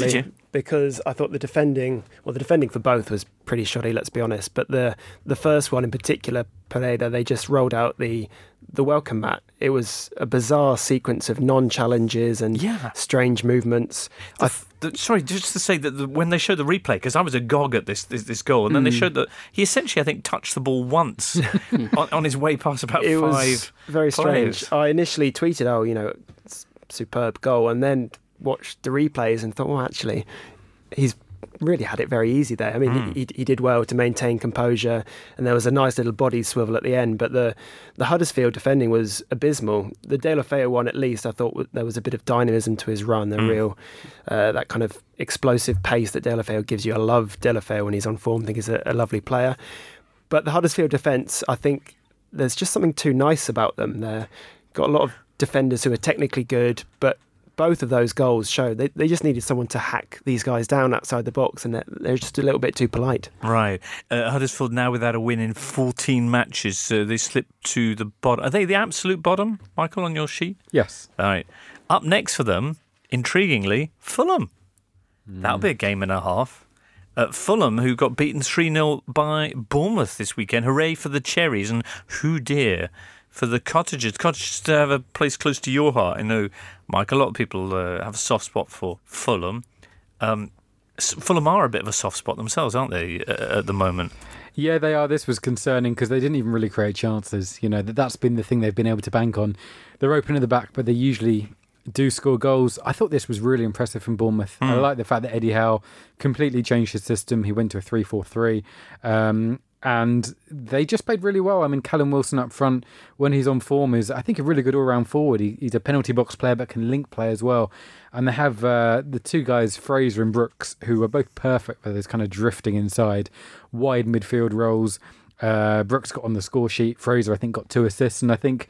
because I thought the defending, well, the defending for both was pretty shoddy, let's be honest. But the the first one in particular, Pereda, they just rolled out the the welcome mat. It was a bizarre sequence of non-challenges and yeah. strange movements. The, I th- the, sorry, just to say that the, when they showed the replay, because I was agog at this this, this goal, and then mm. they showed that he essentially, I think, touched the ball once on, on his way past about it five. It was very players. strange. I initially tweeted, "Oh, you know, superb goal," and then watched the replays and thought, well, actually, he's really had it very easy there. I mean, mm. he, he did well to maintain composure, and there was a nice little body swivel at the end, but the, the Huddersfield defending was abysmal. The Deulofeu one, at least, I thought there was a bit of dynamism to his run, the mm. real, uh, that kind of explosive pace that Deulofeu gives you. I love Deulofeu when he's on form. I think he's a, a lovely player. But the Huddersfield defence, I think there's just something too nice about them. They've got a lot of defenders who are technically good, but both of those goals show they, they just needed someone to hack these guys down outside the box, and they're, they're just a little bit too polite. Right. Uh, Huddersfield now without a win in fourteen matches. So they slipped to the bottom. Are they the absolute bottom, Michael, on your sheet? Yes. All right. Up next for them, intriguingly, Fulham. Mm. That'll be a game and a half. Uh, Fulham, who got beaten three nil by Bournemouth this weekend. Hooray for the Cherries, and who dear for the Cottagers. Cottagers to have a place close to your heart. I know, Mike, a lot of people uh, have a soft spot for Fulham. Um, Fulham are a bit of a soft spot themselves, aren't they, uh, at the moment? Yeah, they are. This was concerning because they didn't even really create chances. You know, that that's been the thing they've been able to bank on. They're open at the back, but they usually do score goals. I thought this was really impressive from Bournemouth. Mm. I like the fact that Eddie Howe completely changed his system. He went to a three four three. Um, and they just played really well. I mean, Callum Wilson up front, when he's on form, is, I think, a really good all-round forward. He, he's a penalty box player, but can link play as well. And they have uh, the two guys, Fraser and Brooks, who are both perfect for this kind of drifting inside, wide midfield roles. Uh, Brooks got on the score sheet. Fraser, I think, got two assists. And I think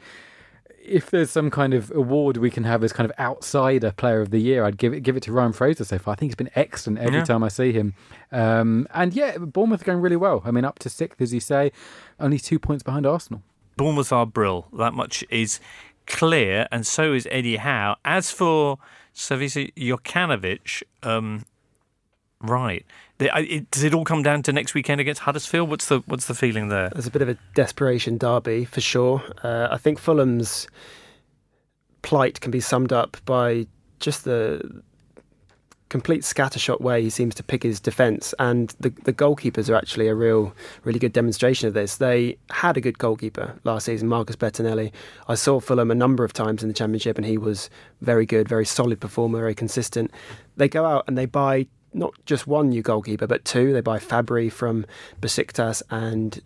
if there's some kind of award we can have as kind of outsider player of the year, I'd give it give it to Ryan Fraser so far. I think he's been excellent every yeah. time I see him. Um, and yeah, Bournemouth are going really well. I mean, up to sixth, as you say, only two points behind Arsenal. Bournemouth are brill. That much is clear, and so is Eddie Howe. As for Savisa Jokanovic, um, right. Does it all come down to next weekend against Huddersfield? What's the what's the feeling there? There's a bit of a desperation derby for sure. Uh, I think Fulham's plight can be summed up by just the complete scattershot way he seems to pick his defence, and the the goalkeepers are actually a real, really good demonstration of this. They had a good goalkeeper last season, Marcus Bettinelli. I saw Fulham a number of times in the Championship, and he was very good, very solid performer, very consistent. They go out and they buy not just one new goalkeeper, but two. They buy Fabri from Besiktas and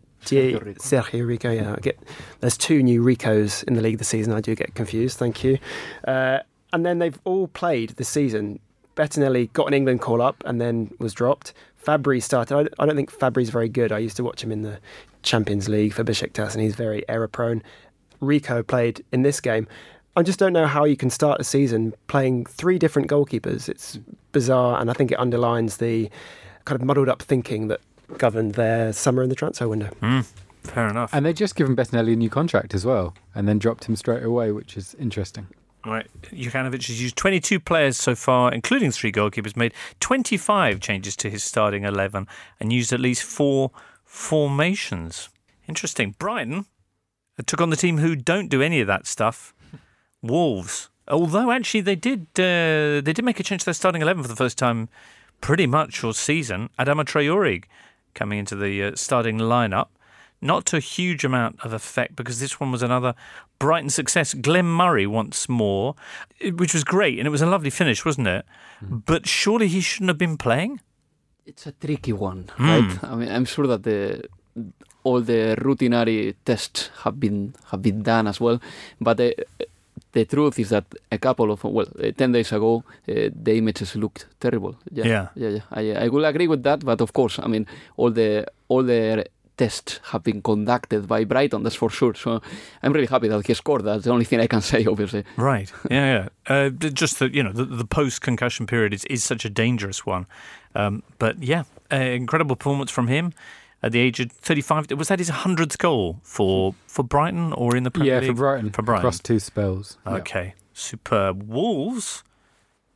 Sergio Rico. Yeah, I get, there's two new Ricos in the league this season. I do get confused. Thank you. Uh, and then they've all played this season. Bettinelli got an England call-up and then was dropped. Fabri started. I don't think Fabri's very good. I used to watch him in the Champions League for Besiktas, and he's very error-prone. Rico played in this game. I just don't know how you can start a season playing three different goalkeepers. It's bizarre, and I think it underlines the kind of muddled up thinking that governed their summer in the transfer window. Mm, fair enough. And they'd just given Bettinelli a new contract as well, and then dropped him straight away, which is interesting. Right, Jokanovic has used twenty-two players so far, including three goalkeepers, made twenty-five changes to his starting eleven, and used at least four formations. Interesting. Brighton took on the team who don't do any of that stuff. Wolves. Although actually they did uh, they did make a change to their starting eleven for the first time pretty much all season. Adama Traore coming into the uh, starting lineup. Not to a huge amount of effect because this one was another Brighton success. Glenn Murray once more, which was great, and it was a lovely finish, wasn't it? Mm. But surely he shouldn't have been playing? It's a tricky one, mm. right? I mean, I'm sure that the all the routinary tests have been have been done as well, but the the truth is that a couple of well, uh, ten days ago, uh, the images looked terrible. Yeah, yeah, yeah. yeah. I I will agree with that, but of course, I mean, all the all the tests have been conducted by Brighton, that's for sure. So I'm really happy that he scored. That's the only thing I can say, obviously. Right. Yeah, yeah. Uh, just that, you know, the, the post-concussion period is, is such a dangerous one. Um, but yeah, uh, incredible performance from him at the age of thirty-five. Was that his hundredth goal for for Brighton or in the Premier yeah, League? Yeah, for Brighton. For Brighton. Across two spells. Okay. Yeah. Superb. Wolves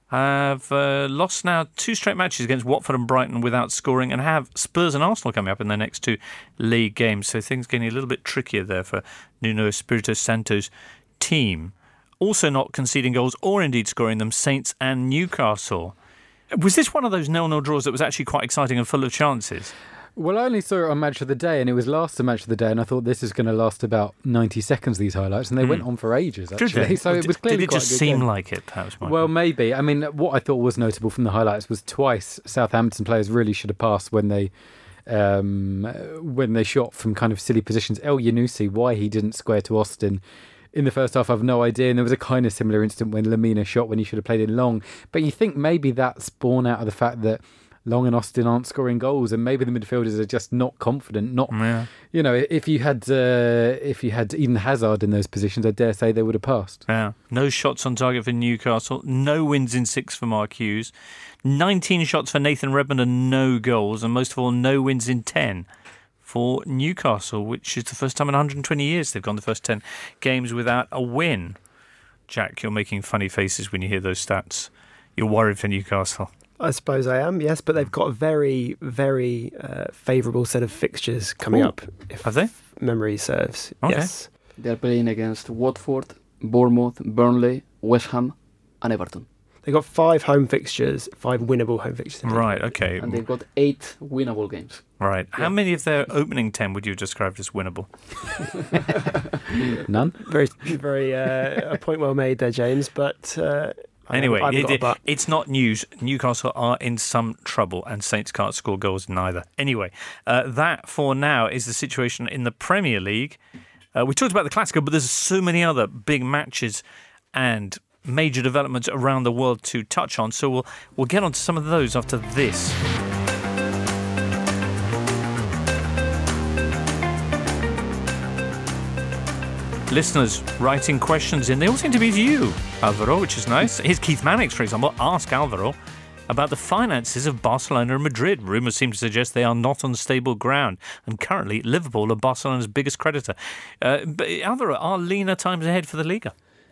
have uh, lost now two straight matches against Watford and Brighton without scoring, and have Spurs and Arsenal coming up in their next two league games. So things getting a little bit trickier there for Nuno Espirito Santo's team. Also not conceding goals or indeed scoring them, Saints and Newcastle. Was this one of those nil-nil draws that was actually quite exciting and full of chances? Well, I only saw it on Match of the Day, and it was last to Match of the Day, and I thought this is going to last about ninety seconds, these highlights, and they mm. went on for ages, actually. So it was clearly Did it quite just a good seem game. like it, perhaps? Michael? Well, maybe. I mean, what I thought was notable from the highlights was twice Southampton players really should have passed when they um, when they shot from kind of silly positions. El Yunusi, why he didn't square to Austin in the first half, I've no idea. And there was a kind of similar incident when Lamina shot when he should have played in Long. But you think maybe that's born out of the fact that Long and Austin aren't scoring goals, and maybe the midfielders are just not confident. Not, yeah. you know, if you had uh, if you had Eden Hazard in those positions, I dare say they would have passed. Yeah, no shots on target for Newcastle, no wins in six for Mark Hughes, nineteen shots for Nathan Redmond and no goals, and most of all, no wins in ten for Newcastle, which is the first time in one hundred twenty years they've gone the first ten games without a win. Jack, you're making funny faces when you hear those stats. You're worried for Newcastle. I suppose I am, yes, but they've got a very, very uh, favourable set of fixtures coming Ooh. up. If Have they? Memory serves. Okay. Yes. They're playing against Watford, Bournemouth, Burnley, West Ham and Everton. They've got five home fixtures, five winnable home fixtures. Right, okay. And they've got eight winnable games. Right. How Yeah. many of their opening ten would you have described as winnable? None? Very, very uh, a point well made there, James, but... Uh, Anyway, I haven't got a it, but. it's not news. Newcastle are in some trouble and Saints can't score goals neither. Anyway, uh, that for now is the situation in the Premier League. Uh, we talked about the Classico, but there's so many other big matches and major developments around the world to touch on. So we'll we'll get on to some of those after this. Listeners writing questions in. They all seem to be to you, Alvaro, which is nice. Here's Keith Mannix, for example. Ask Alvaro about the finances of Barcelona and Madrid. Rumours seem to suggest they are not on stable ground. And currently, Liverpool are Barcelona's biggest creditor. Uh, but Alvaro, are leaner times ahead for the Liga?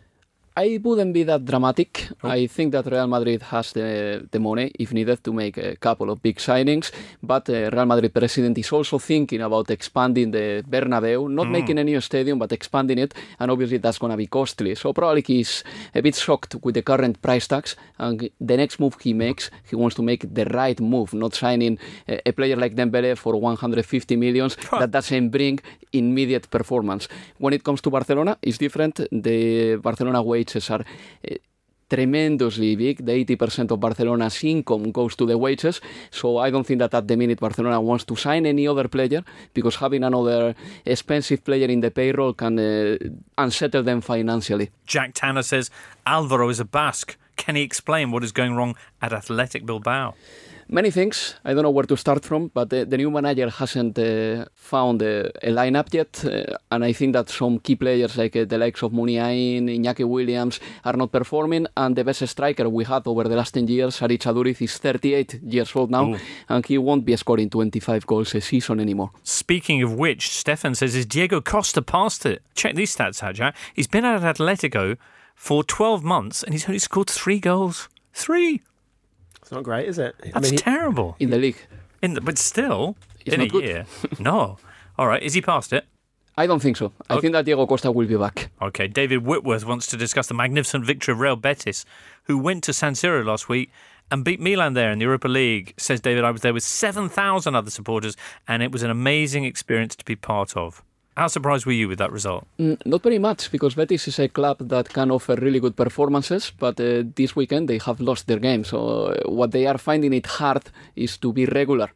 I wouldn't be that dramatic. Oh. I think that Real Madrid has the, the money, if needed, to make a couple of big signings. But uh, Real Madrid president is also thinking about expanding the Bernabeu, not mm. making a new stadium, but expanding it. And obviously that's going to be costly. So probably he's a bit shocked with the current price tags. And the next move he makes, he wants to make the right move, not signing a, a player like Dembele for one hundred fifty millions huh. that doesn't bring immediate performance. When it comes to Barcelona, it's different. The Barcelona wages are uh, tremendously big. The eighty percent of Barcelona's income goes to the wages. So I don't think that at the minute Barcelona wants to sign any other player, because having another expensive player in the payroll can uh, unsettle them financially. Jack Tanner says Alvaro is a Basque. Can he explain what is going wrong at Athletic Bilbao? Many things. I don't know where to start from, but the, the new manager hasn't uh, found uh, a lineup yet, uh, and I think that some key players like uh, the likes of Muniain, Iñaki Williams are not performing, and the best striker we had over the last ten years, Aritz Aduriz, is thirty-eight years old now, Ooh. and he won't be scoring twenty-five goals a season anymore. Speaking of which, Stefan says, is Diego Costa past it? Check these stats out, Jack. He's been at Atletico for twelve months, and he's only scored three goals. Three! It's not great, is it? That's I mean, he, terrible. In the league. In the, but still, it's in not a good. year. No. All right, is he past it? I don't think so. I okay. think that Diego Costa will be back. Okay, David Whitworth wants to discuss the magnificent victory of Real Betis, who went to San Siro last week and beat Milan there in the Europa League. Says David, I was there with seven thousand other supporters, and it was an amazing experience to be part of. How surprised were you with that result? Mm, not very much, because Betis is a club that can offer really good performances, but uh, this weekend they have lost their game. So uh, what they are finding it hard is to be regular.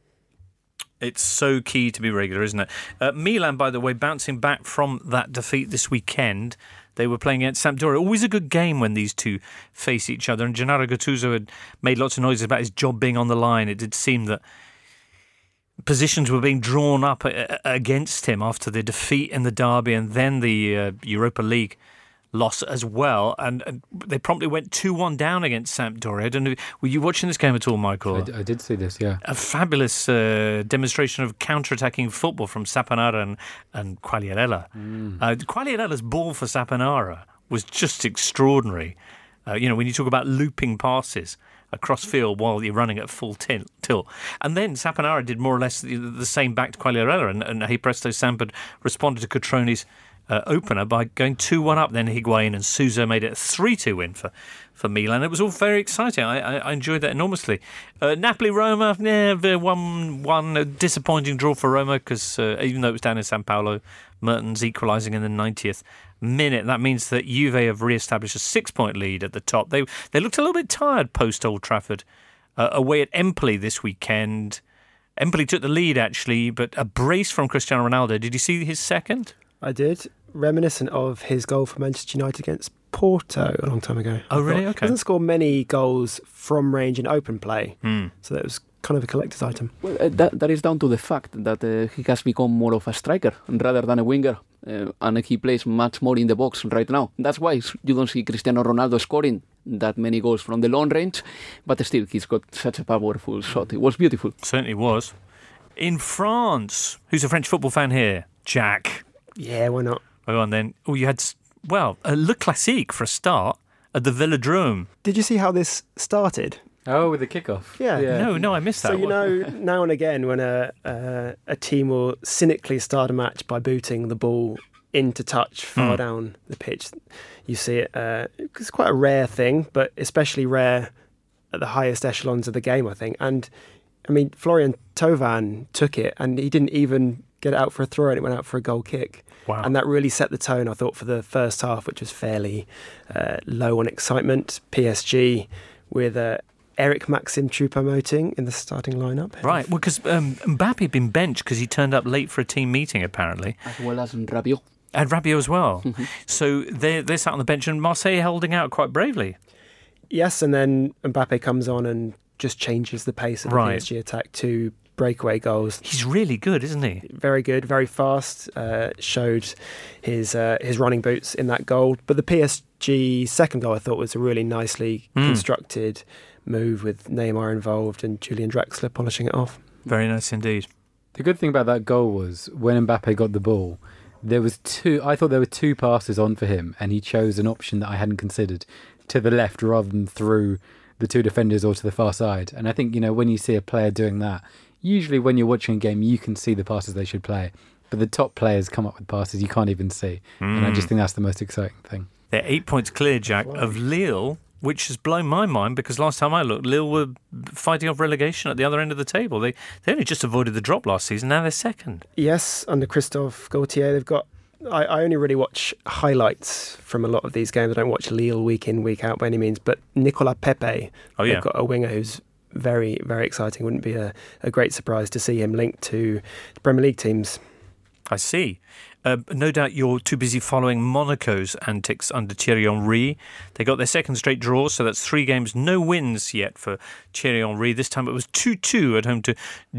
It's so key to be regular, isn't it? Uh, Milan, by the way, bouncing back from that defeat this weekend. They were playing against Sampdoria. Always a good game when these two face each other. And Gennaro Gattuso had made lots of noises about his job being on the line. It did seem that positions were being drawn up against him after the defeat in the derby and then the uh, Europa League loss as well. And, and they promptly went two one down against Sampdoria. I don't know, were you watching this game at all, Michael? I, d- I did see this, yeah. A fabulous uh, demonstration of counter-attacking football from Saponara and, and Quagliarella. Mm. Uh, Quagliarella's ball for Saponara was just extraordinary. Uh, you know, when you talk about looping passes across field while you're running at full tilt. And then Saponara did more or less the, the same back to Quagliarella, and, and hey presto, Sampad responded to Cutroni's uh, opener by going two one up. Then Higuain and Sousa made it a three two win for, for Milan. It was all very exciting. I, I, I enjoyed that enormously. Uh, Napoli-Roma, yeah, one, one a disappointing draw for Roma because uh, even though it was down in San Paolo, Mertens equalising in the ninetieth minute. That means that Juve have re-established a six-point lead at the top. They they looked a little bit tired post Old Trafford. Uh, away at Empoli this weekend. Empoli took the lead, actually, but a brace from Cristiano Ronaldo. Did you see his second? I did. Reminiscent of his goal for Manchester United against Porto a long time ago. Oh, really? Okay. He doesn't score many goals from range in open play, mm. so that was kind of a collector's item. Well, uh, that, that is down to the fact that uh, he has become more of a striker rather than a winger, uh, and he plays much more in the box right now. That's why you don't see Cristiano Ronaldo scoring that many goals from the long range, but still he's got such a powerful shot. It was beautiful. Certainly was. In France, who's a French football fan here? Jack. Yeah, why not? Go on then. Oh, you had, well, a Le Classique for a start at the Velodrome. Did you see how this started? Oh, with the kickoff. Yeah. yeah. No, no, I missed that. So, you know, now and again when a, a, a team will cynically start a match by booting the ball into touch far mm. down the pitch, you see it. Uh, it's quite a rare thing, but especially rare at the highest echelons of the game, I think. And, I mean, Florian Thauvin took it and he didn't even get it out for a throw and it went out for a goal kick. Wow. And that really set the tone, I thought, for the first half, which was fairly uh, low on excitement. P S G with uh, Eric Maxim Choupo-Moting in the starting lineup. Right, well, because um, Mbappe had been benched because he turned up late for a team meeting, apparently. As well as Rabiot. And Rabiot as well. Mm-hmm. So they're, they're sat on the bench and Marseille holding out quite bravely. Yes, and then Mbappe comes on and just changes the pace of the right. P S G attack to breakaway goals. He's really good, isn't he? Very good, very fast. Uh, showed his uh, his running boots in that goal. But the P S G second goal, I thought, was a really nicely mm. constructed move with Neymar involved and Julian Draxler polishing it off. Very nice indeed. The good thing about that goal was when Mbappe got the ball, there was two. I thought there were two passes on for him, and he chose an option that I hadn't considered, to the left rather than through the two defenders or to the far side. And I think, you know, when you see a player doing that, usually when you're watching a game, you can see the passes they should play. But the top players come up with passes you can't even see. Mm. And I just think that's the most exciting thing. They're eight points clear, Jack, of Lille, which has blown my mind because last time I looked, Lille were fighting off relegation at the other end of the table. They they only just avoided the drop last season. Now they're second. Yes, under Christophe Gaultier, they've got... I, I only really watch highlights from a lot of these games. I don't watch Lille week in, week out by any means. But Nicolas Pepe, oh, yeah. they've got a winger who's very, very exciting. Wouldn't be a, a great surprise to see him linked to Premier League teams. I see. Uh, no doubt you're too busy following Monaco's antics under Thierry Henry. They got their second straight draw, so that's three games, no wins yet for Thierry Henry. This time it was two two at home to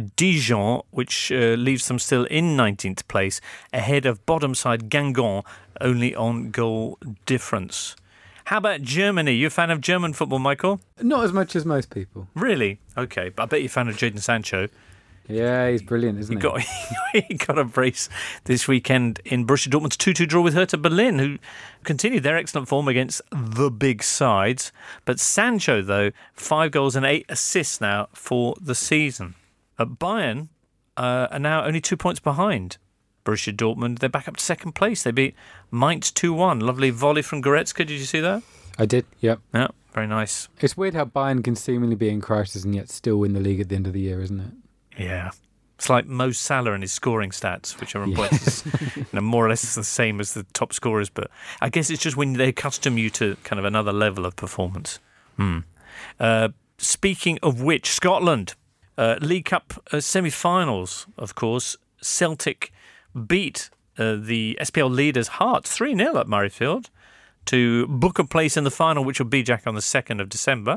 Dijon, which uh, leaves them still in nineteenth place, ahead of bottom side Guingamp, only on goal difference. How about Germany? You a fan of German football, Michael? Not as much as most people. Really? Okay, but I bet you're a fan of Jadon Sancho. Yeah, he's brilliant, isn't he? He got, he got a brace this weekend in Borussia Dortmund's two two draw with Hertha Berlin, who continued their excellent form against the big sides. But Sancho, though, five goals and eight assists now for the season. At Bayern uh, are now only two points behind Borussia Dortmund. They're back up to second place. They beat Mainz two one. Lovely volley from Goretzka. Did you see that? I did, yep. Yeah, very nice. It's weird how Bayern can seemingly be in crisis and yet still win the league at the end of the year, isn't it? Yeah. It's like Mo Salah and his scoring stats, which are in places, you know, more or less the same as the top scorers. But I guess it's just when they accustom you to kind of another level of performance. Hmm. Uh, speaking of which, Scotland, uh, League Cup uh, semi-finals, of course. Celtic beat uh, the S P L leaders Hearts three nil at Murrayfield to book a place in the final, which will be, Jack, on the second of December.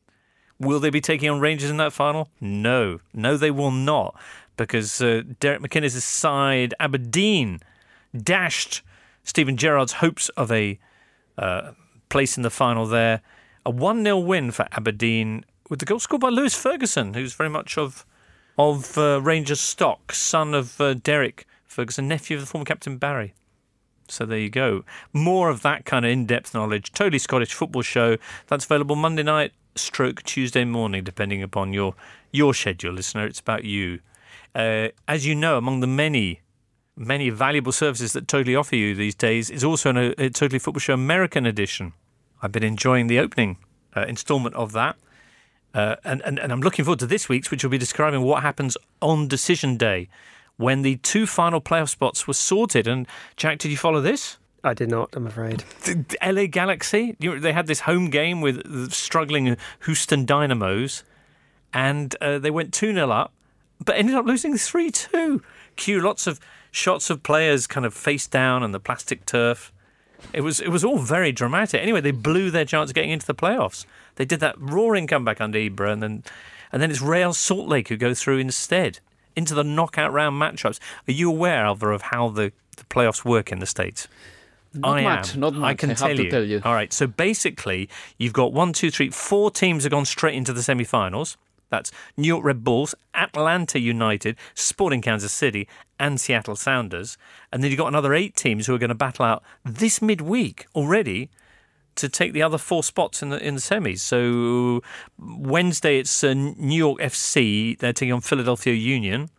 Will they be taking on Rangers in that final? No. No, they will not, because uh, Derek McInnes' side, Aberdeen, dashed Stephen Gerrard's hopes of a uh, place in the final there. A one nil win for Aberdeen, with the goal scored by Lewis Ferguson, who's very much of of uh, Rangers stock, son of uh, Derek Ferguson, nephew of the former captain Barry. So there you go. More of that kind of in-depth knowledge. Totally Scottish Football Show. That's available Monday night, stroke Tuesday morning, depending upon your your schedule, listener. It's about you. Uh, as you know, among the many, many valuable services that Totally offer you these days is also a, a Totally Football Show American edition. I've been enjoying the opening uh, instalment of that. Uh, and, and, and I'm looking forward to this week's, which will be describing what happens on decision day, when the two final playoff spots were sorted. And Jack, did you follow this? I did not, I'm afraid. The L A Galaxy, you know, they had this home game with the struggling Houston Dynamos, and uh, they went two nil up, but ended up losing three two. Cue lots of shots of players kind of face down on the plastic turf. It was it was all very dramatic. Anyway, they blew their chance of getting into the playoffs. They did that roaring comeback under Ibra, and then, and then it's Real Salt Lake who go through instead into the knockout round matchups. Are you aware, Alvaro, of how the, the playoffs work in the States? Not I much, am. not much. I can I tell, have you. to tell you. All right, so basically, you've got one, two, three, four teams have gone straight into the semi-finals. That's New York Red Bulls, Atlanta United, Sporting Kansas City, and Seattle Sounders. And then you've got another eight teams who are going to battle out this midweek already to take the other four spots in the in the semis. So Wednesday it's uh, New York F C. They're taking on Philadelphia Union.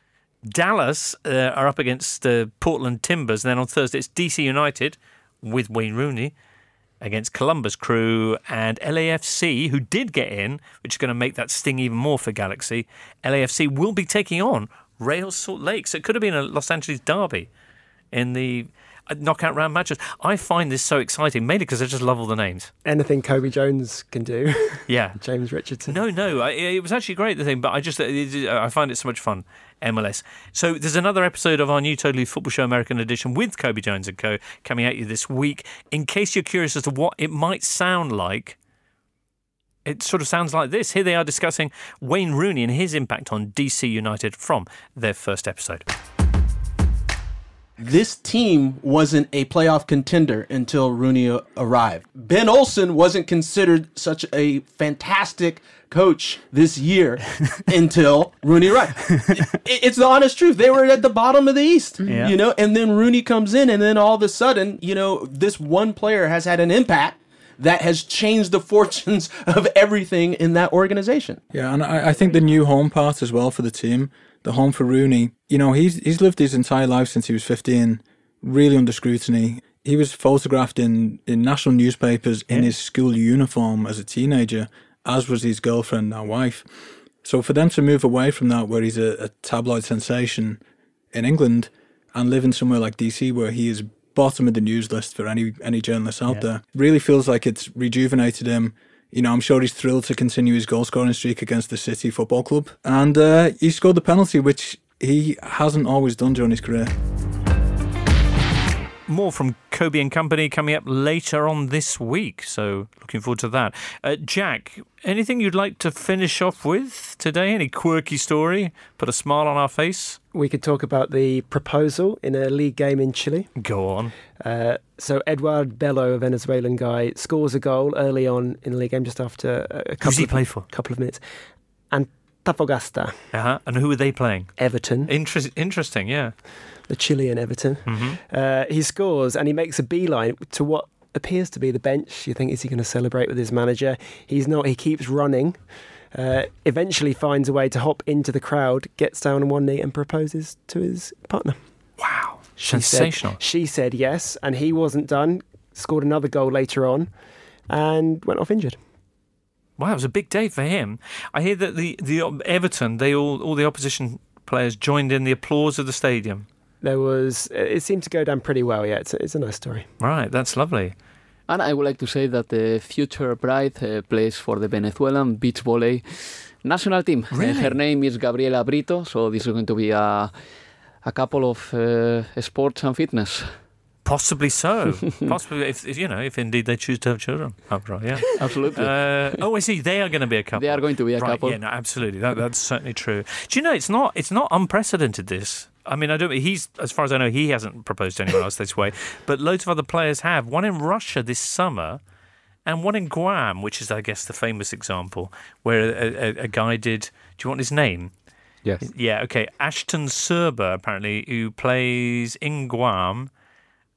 Dallas uh, are up against uh, Portland Timbers. And then on Thursday it's D C United with Wayne Rooney against Columbus Crew, and L A F C, who did get in, which is going to make that sting even more for Galaxy. L A F C will be taking on Real Salt Lake. So it could have been a Los Angeles derby in the knockout round matches. I find this so exciting, mainly because I just love all the names. Anything Kobe Jones can do. Yeah. James Richardson. No, no, I, it was actually great, the thing, but I just it, I find it so much fun, M L S. So there's another episode of our new Totally Football Show American edition with Kobe Jones and co. coming at you this week. In case you're curious as to what it might sound like, it sort of sounds like this. Here they are discussing Wayne Rooney and his impact on D C United from their first episode. This team wasn't a playoff contender until Rooney arrived. Ben Olsen wasn't considered such a fantastic coach this year until Rooney arrived. It's the honest truth. They were at the bottom of the East, yeah. you know, and then Rooney comes in, and then all of a sudden, you know, this one player has had an impact that has changed the fortunes of everything in that organization. Yeah, and I, I think the new home part as well for the team, the home for Rooney, you know, he's he's lived his entire life since he was fifteen, really under scrutiny. He was photographed in, in national newspapers in yeah. his school uniform as a teenager, as was his girlfriend, now wife. So for them to move away from that, where he's a, a tabloid sensation in England, and living somewhere like D C, where he is bottom of the news list for any any journalist out yeah. there, really feels like it's rejuvenated him. You know, I'm sure he's thrilled to continue his goal-scoring streak against the City Football Club. And uh, he scored the penalty, which he hasn't always done during his career. More from Kobe and Company coming up later on this week, so looking forward to that. Uh, Jack, anything you'd like to finish off with today? Any quirky story? Put a smile on our face? We could talk about the proposal in a league game in Chile. Go on. Uh, so Eduard Bello, a Venezuelan guy, scores a goal early on in the league game, just after a couple, Who's he of, played for? couple of minutes. And Antofagasta. Uh-huh. And who are they playing? Everton. Inter- interesting, yeah. The Chilean Everton. Mm-hmm. Uh, he scores and he makes a beeline to what appears to be the bench. You think, is he going to celebrate with his manager? He's not. He keeps running. Uh, eventually finds a way to hop into the crowd, gets down on one knee and proposes to his partner. Wow. She Sensational. Said, she said yes, and he wasn't done. Scored another goal later on and went off injured. Wow, it was a big day for him. I hear that the, the Everton, they all all the opposition players joined in the applause of the stadium. There was, it seemed to go down pretty well, yeah. It's a, it's a nice story. Right, that's lovely. And I would like to say that the future bride uh, plays for the Venezuelan beach volley national team. Really? Uh, her name is Gabriela Brito, so this is going to be a, a couple of uh, sports and fitness. Possibly so. Possibly, if, if you know, if indeed they choose to have children. Oh, right, yeah. Absolutely. Uh, oh, I see. They are going to be a couple. They are going to be a right, couple. Yeah, no, absolutely. That, that's certainly true. Do you know, it's not it's not unprecedented, this. I mean, I don't. He's, as far as I know, he hasn't proposed to anyone else this way, but loads of other players have. One in Russia this summer, and one in Guam, which is, I guess, the famous example where a, a, a guy did. Do you want his name? Yes. Yeah. Okay. Ashton Serber, apparently, who plays in Guam.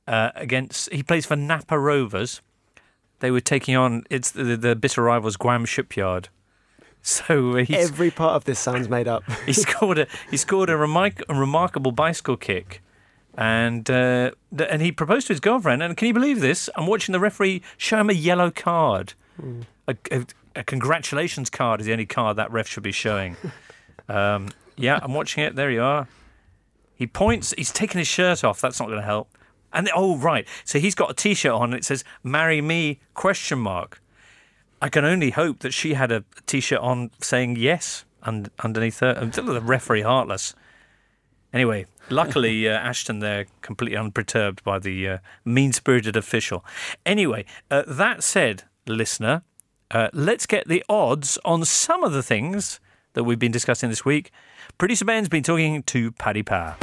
uh, against. He plays for Napa Rovers. They were taking on it's the, the bitter rivals Guam Shipyard. So uh, he's, every part of this sounds made up. he scored a he scored a, remar- a remarkable bicycle kick, and uh, th- and he proposed to his girlfriend. And can you believe this? I'm watching the referee show him a yellow card. Mm. A, a, a congratulations card is the only card that ref should be showing. um, yeah, I'm watching it. There you are. He points. He's taking his shirt off. That's not going to help. And oh right, so he's got a T-shirt on. And it says "Marry me?" question mark. I can only hope that she had a T-shirt on saying yes und- underneath her. Until the referee heartless. Anyway, luckily uh, Ashton there completely unperturbed by the uh, mean-spirited official. Anyway, uh, that said, listener, uh, let's get the odds on some of the things that we've been discussing this week. Producer Ben's been talking to Paddy Power.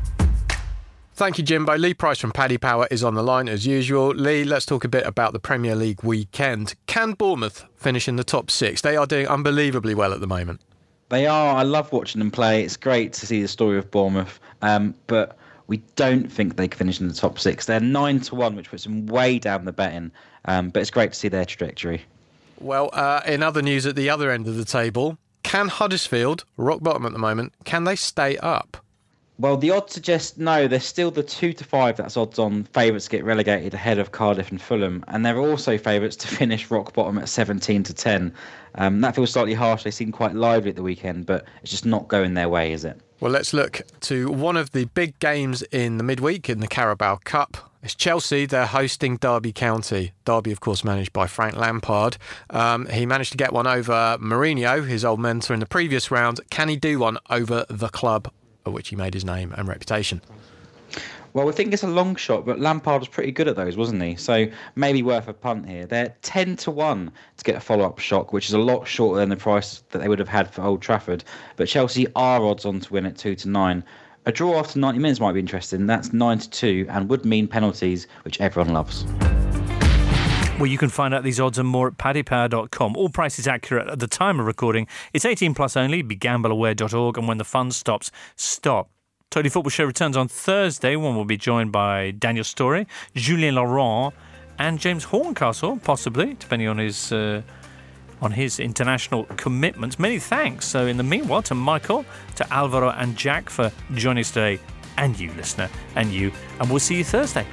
Thank you, Jimbo. Lee Price from Paddy Power is on the line as usual. Lee, let's talk a bit about the Premier League weekend. Can Bournemouth finish in the top six? They are doing unbelievably well at the moment. They are. I love watching them play. It's great to see the story of Bournemouth, um, but we don't think they can finish in the top six. They're nine to one, which puts them way down the betting, um, but it's great to see their trajectory. Well, uh, in other news at the other end of the table, can Huddersfield, rock bottom at the moment, can they stay up? Well, the odds suggest no. They're still the two to five. That's odds on favourites to get relegated ahead of Cardiff and Fulham, and they're also favourites to finish rock bottom at seventeen to ten. Um, that feels slightly harsh. They seem quite lively at the weekend, but it's just not going their way, is it? Well, let's look to one of the big games in the midweek in the Carabao Cup. It's Chelsea. They're hosting Derby County. Derby, of course, managed by Frank Lampard. Um, he managed to get one over Mourinho, his old mentor, in the previous round. Can he do one over the club at which he made his name and reputation? Well, we think it's a long shot, but Lampard was pretty good at those, wasn't he? So maybe worth a punt here. They're ten to one to get a follow-up shock, which is a lot shorter than the price that they would have had for Old Trafford. But Chelsea are odds on to win at two to nine. A draw after ninety minutes might be interesting. That's nine to two and would mean penalties, which everyone loves. Well, you can find out these odds and more at paddy power dot com. All prices accurate at the time of recording. It's eighteen plus only. Be gamble aware dot org. And when the fun stops, stop. Totally Football Show returns on Thursday, when we'll be joined by Daniel Storey, Julien Laurent, and James Horncastle, possibly, depending on his uh, on his international commitments. Many thanks. So in the meanwhile, to Michael, to Alvaro and Jack for joining us today, and you, listener, and you. And we'll see you Thursday.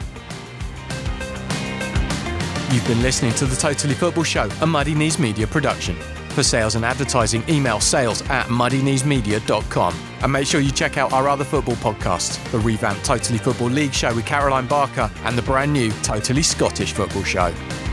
You've been listening to the Totally Football Show, a Muddy Knees Media production. For sales and advertising, email sales at muddy knees media dot com. And make sure you check out our other football podcasts, the revamped Totally Football League show with Caroline Barker and the brand new Totally Scottish Football Show.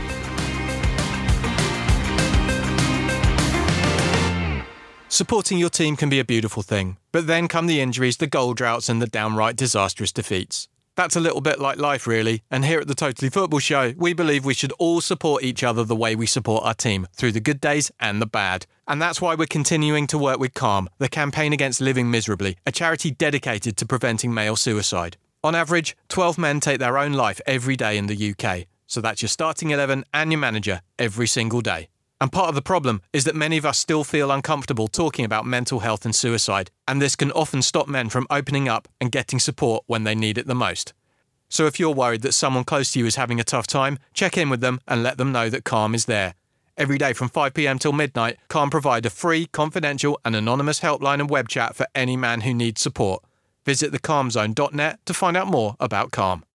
Supporting your team can be a beautiful thing, but then come the injuries, the goal droughts and the downright disastrous defeats. That's a little bit like life, really, and here at the Totally Football Show, we believe we should all support each other the way we support our team, through the good days and the bad. And that's why we're continuing to work with Calm, the campaign against living miserably, a charity dedicated to preventing male suicide. On average, twelve men take their own life every day in the U K, so that's your starting eleven and your manager every single day. And part of the problem is that many of us still feel uncomfortable talking about mental health and suicide, and this can often stop men from opening up and getting support when they need it the most. So if you're worried that someone close to you is having a tough time, check in with them and let them know that Calm is there. Every day from five p m till midnight, Calm provide a free, confidential and anonymous helpline and web chat for any man who needs support. Visit the calm zone dot net to find out more about Calm.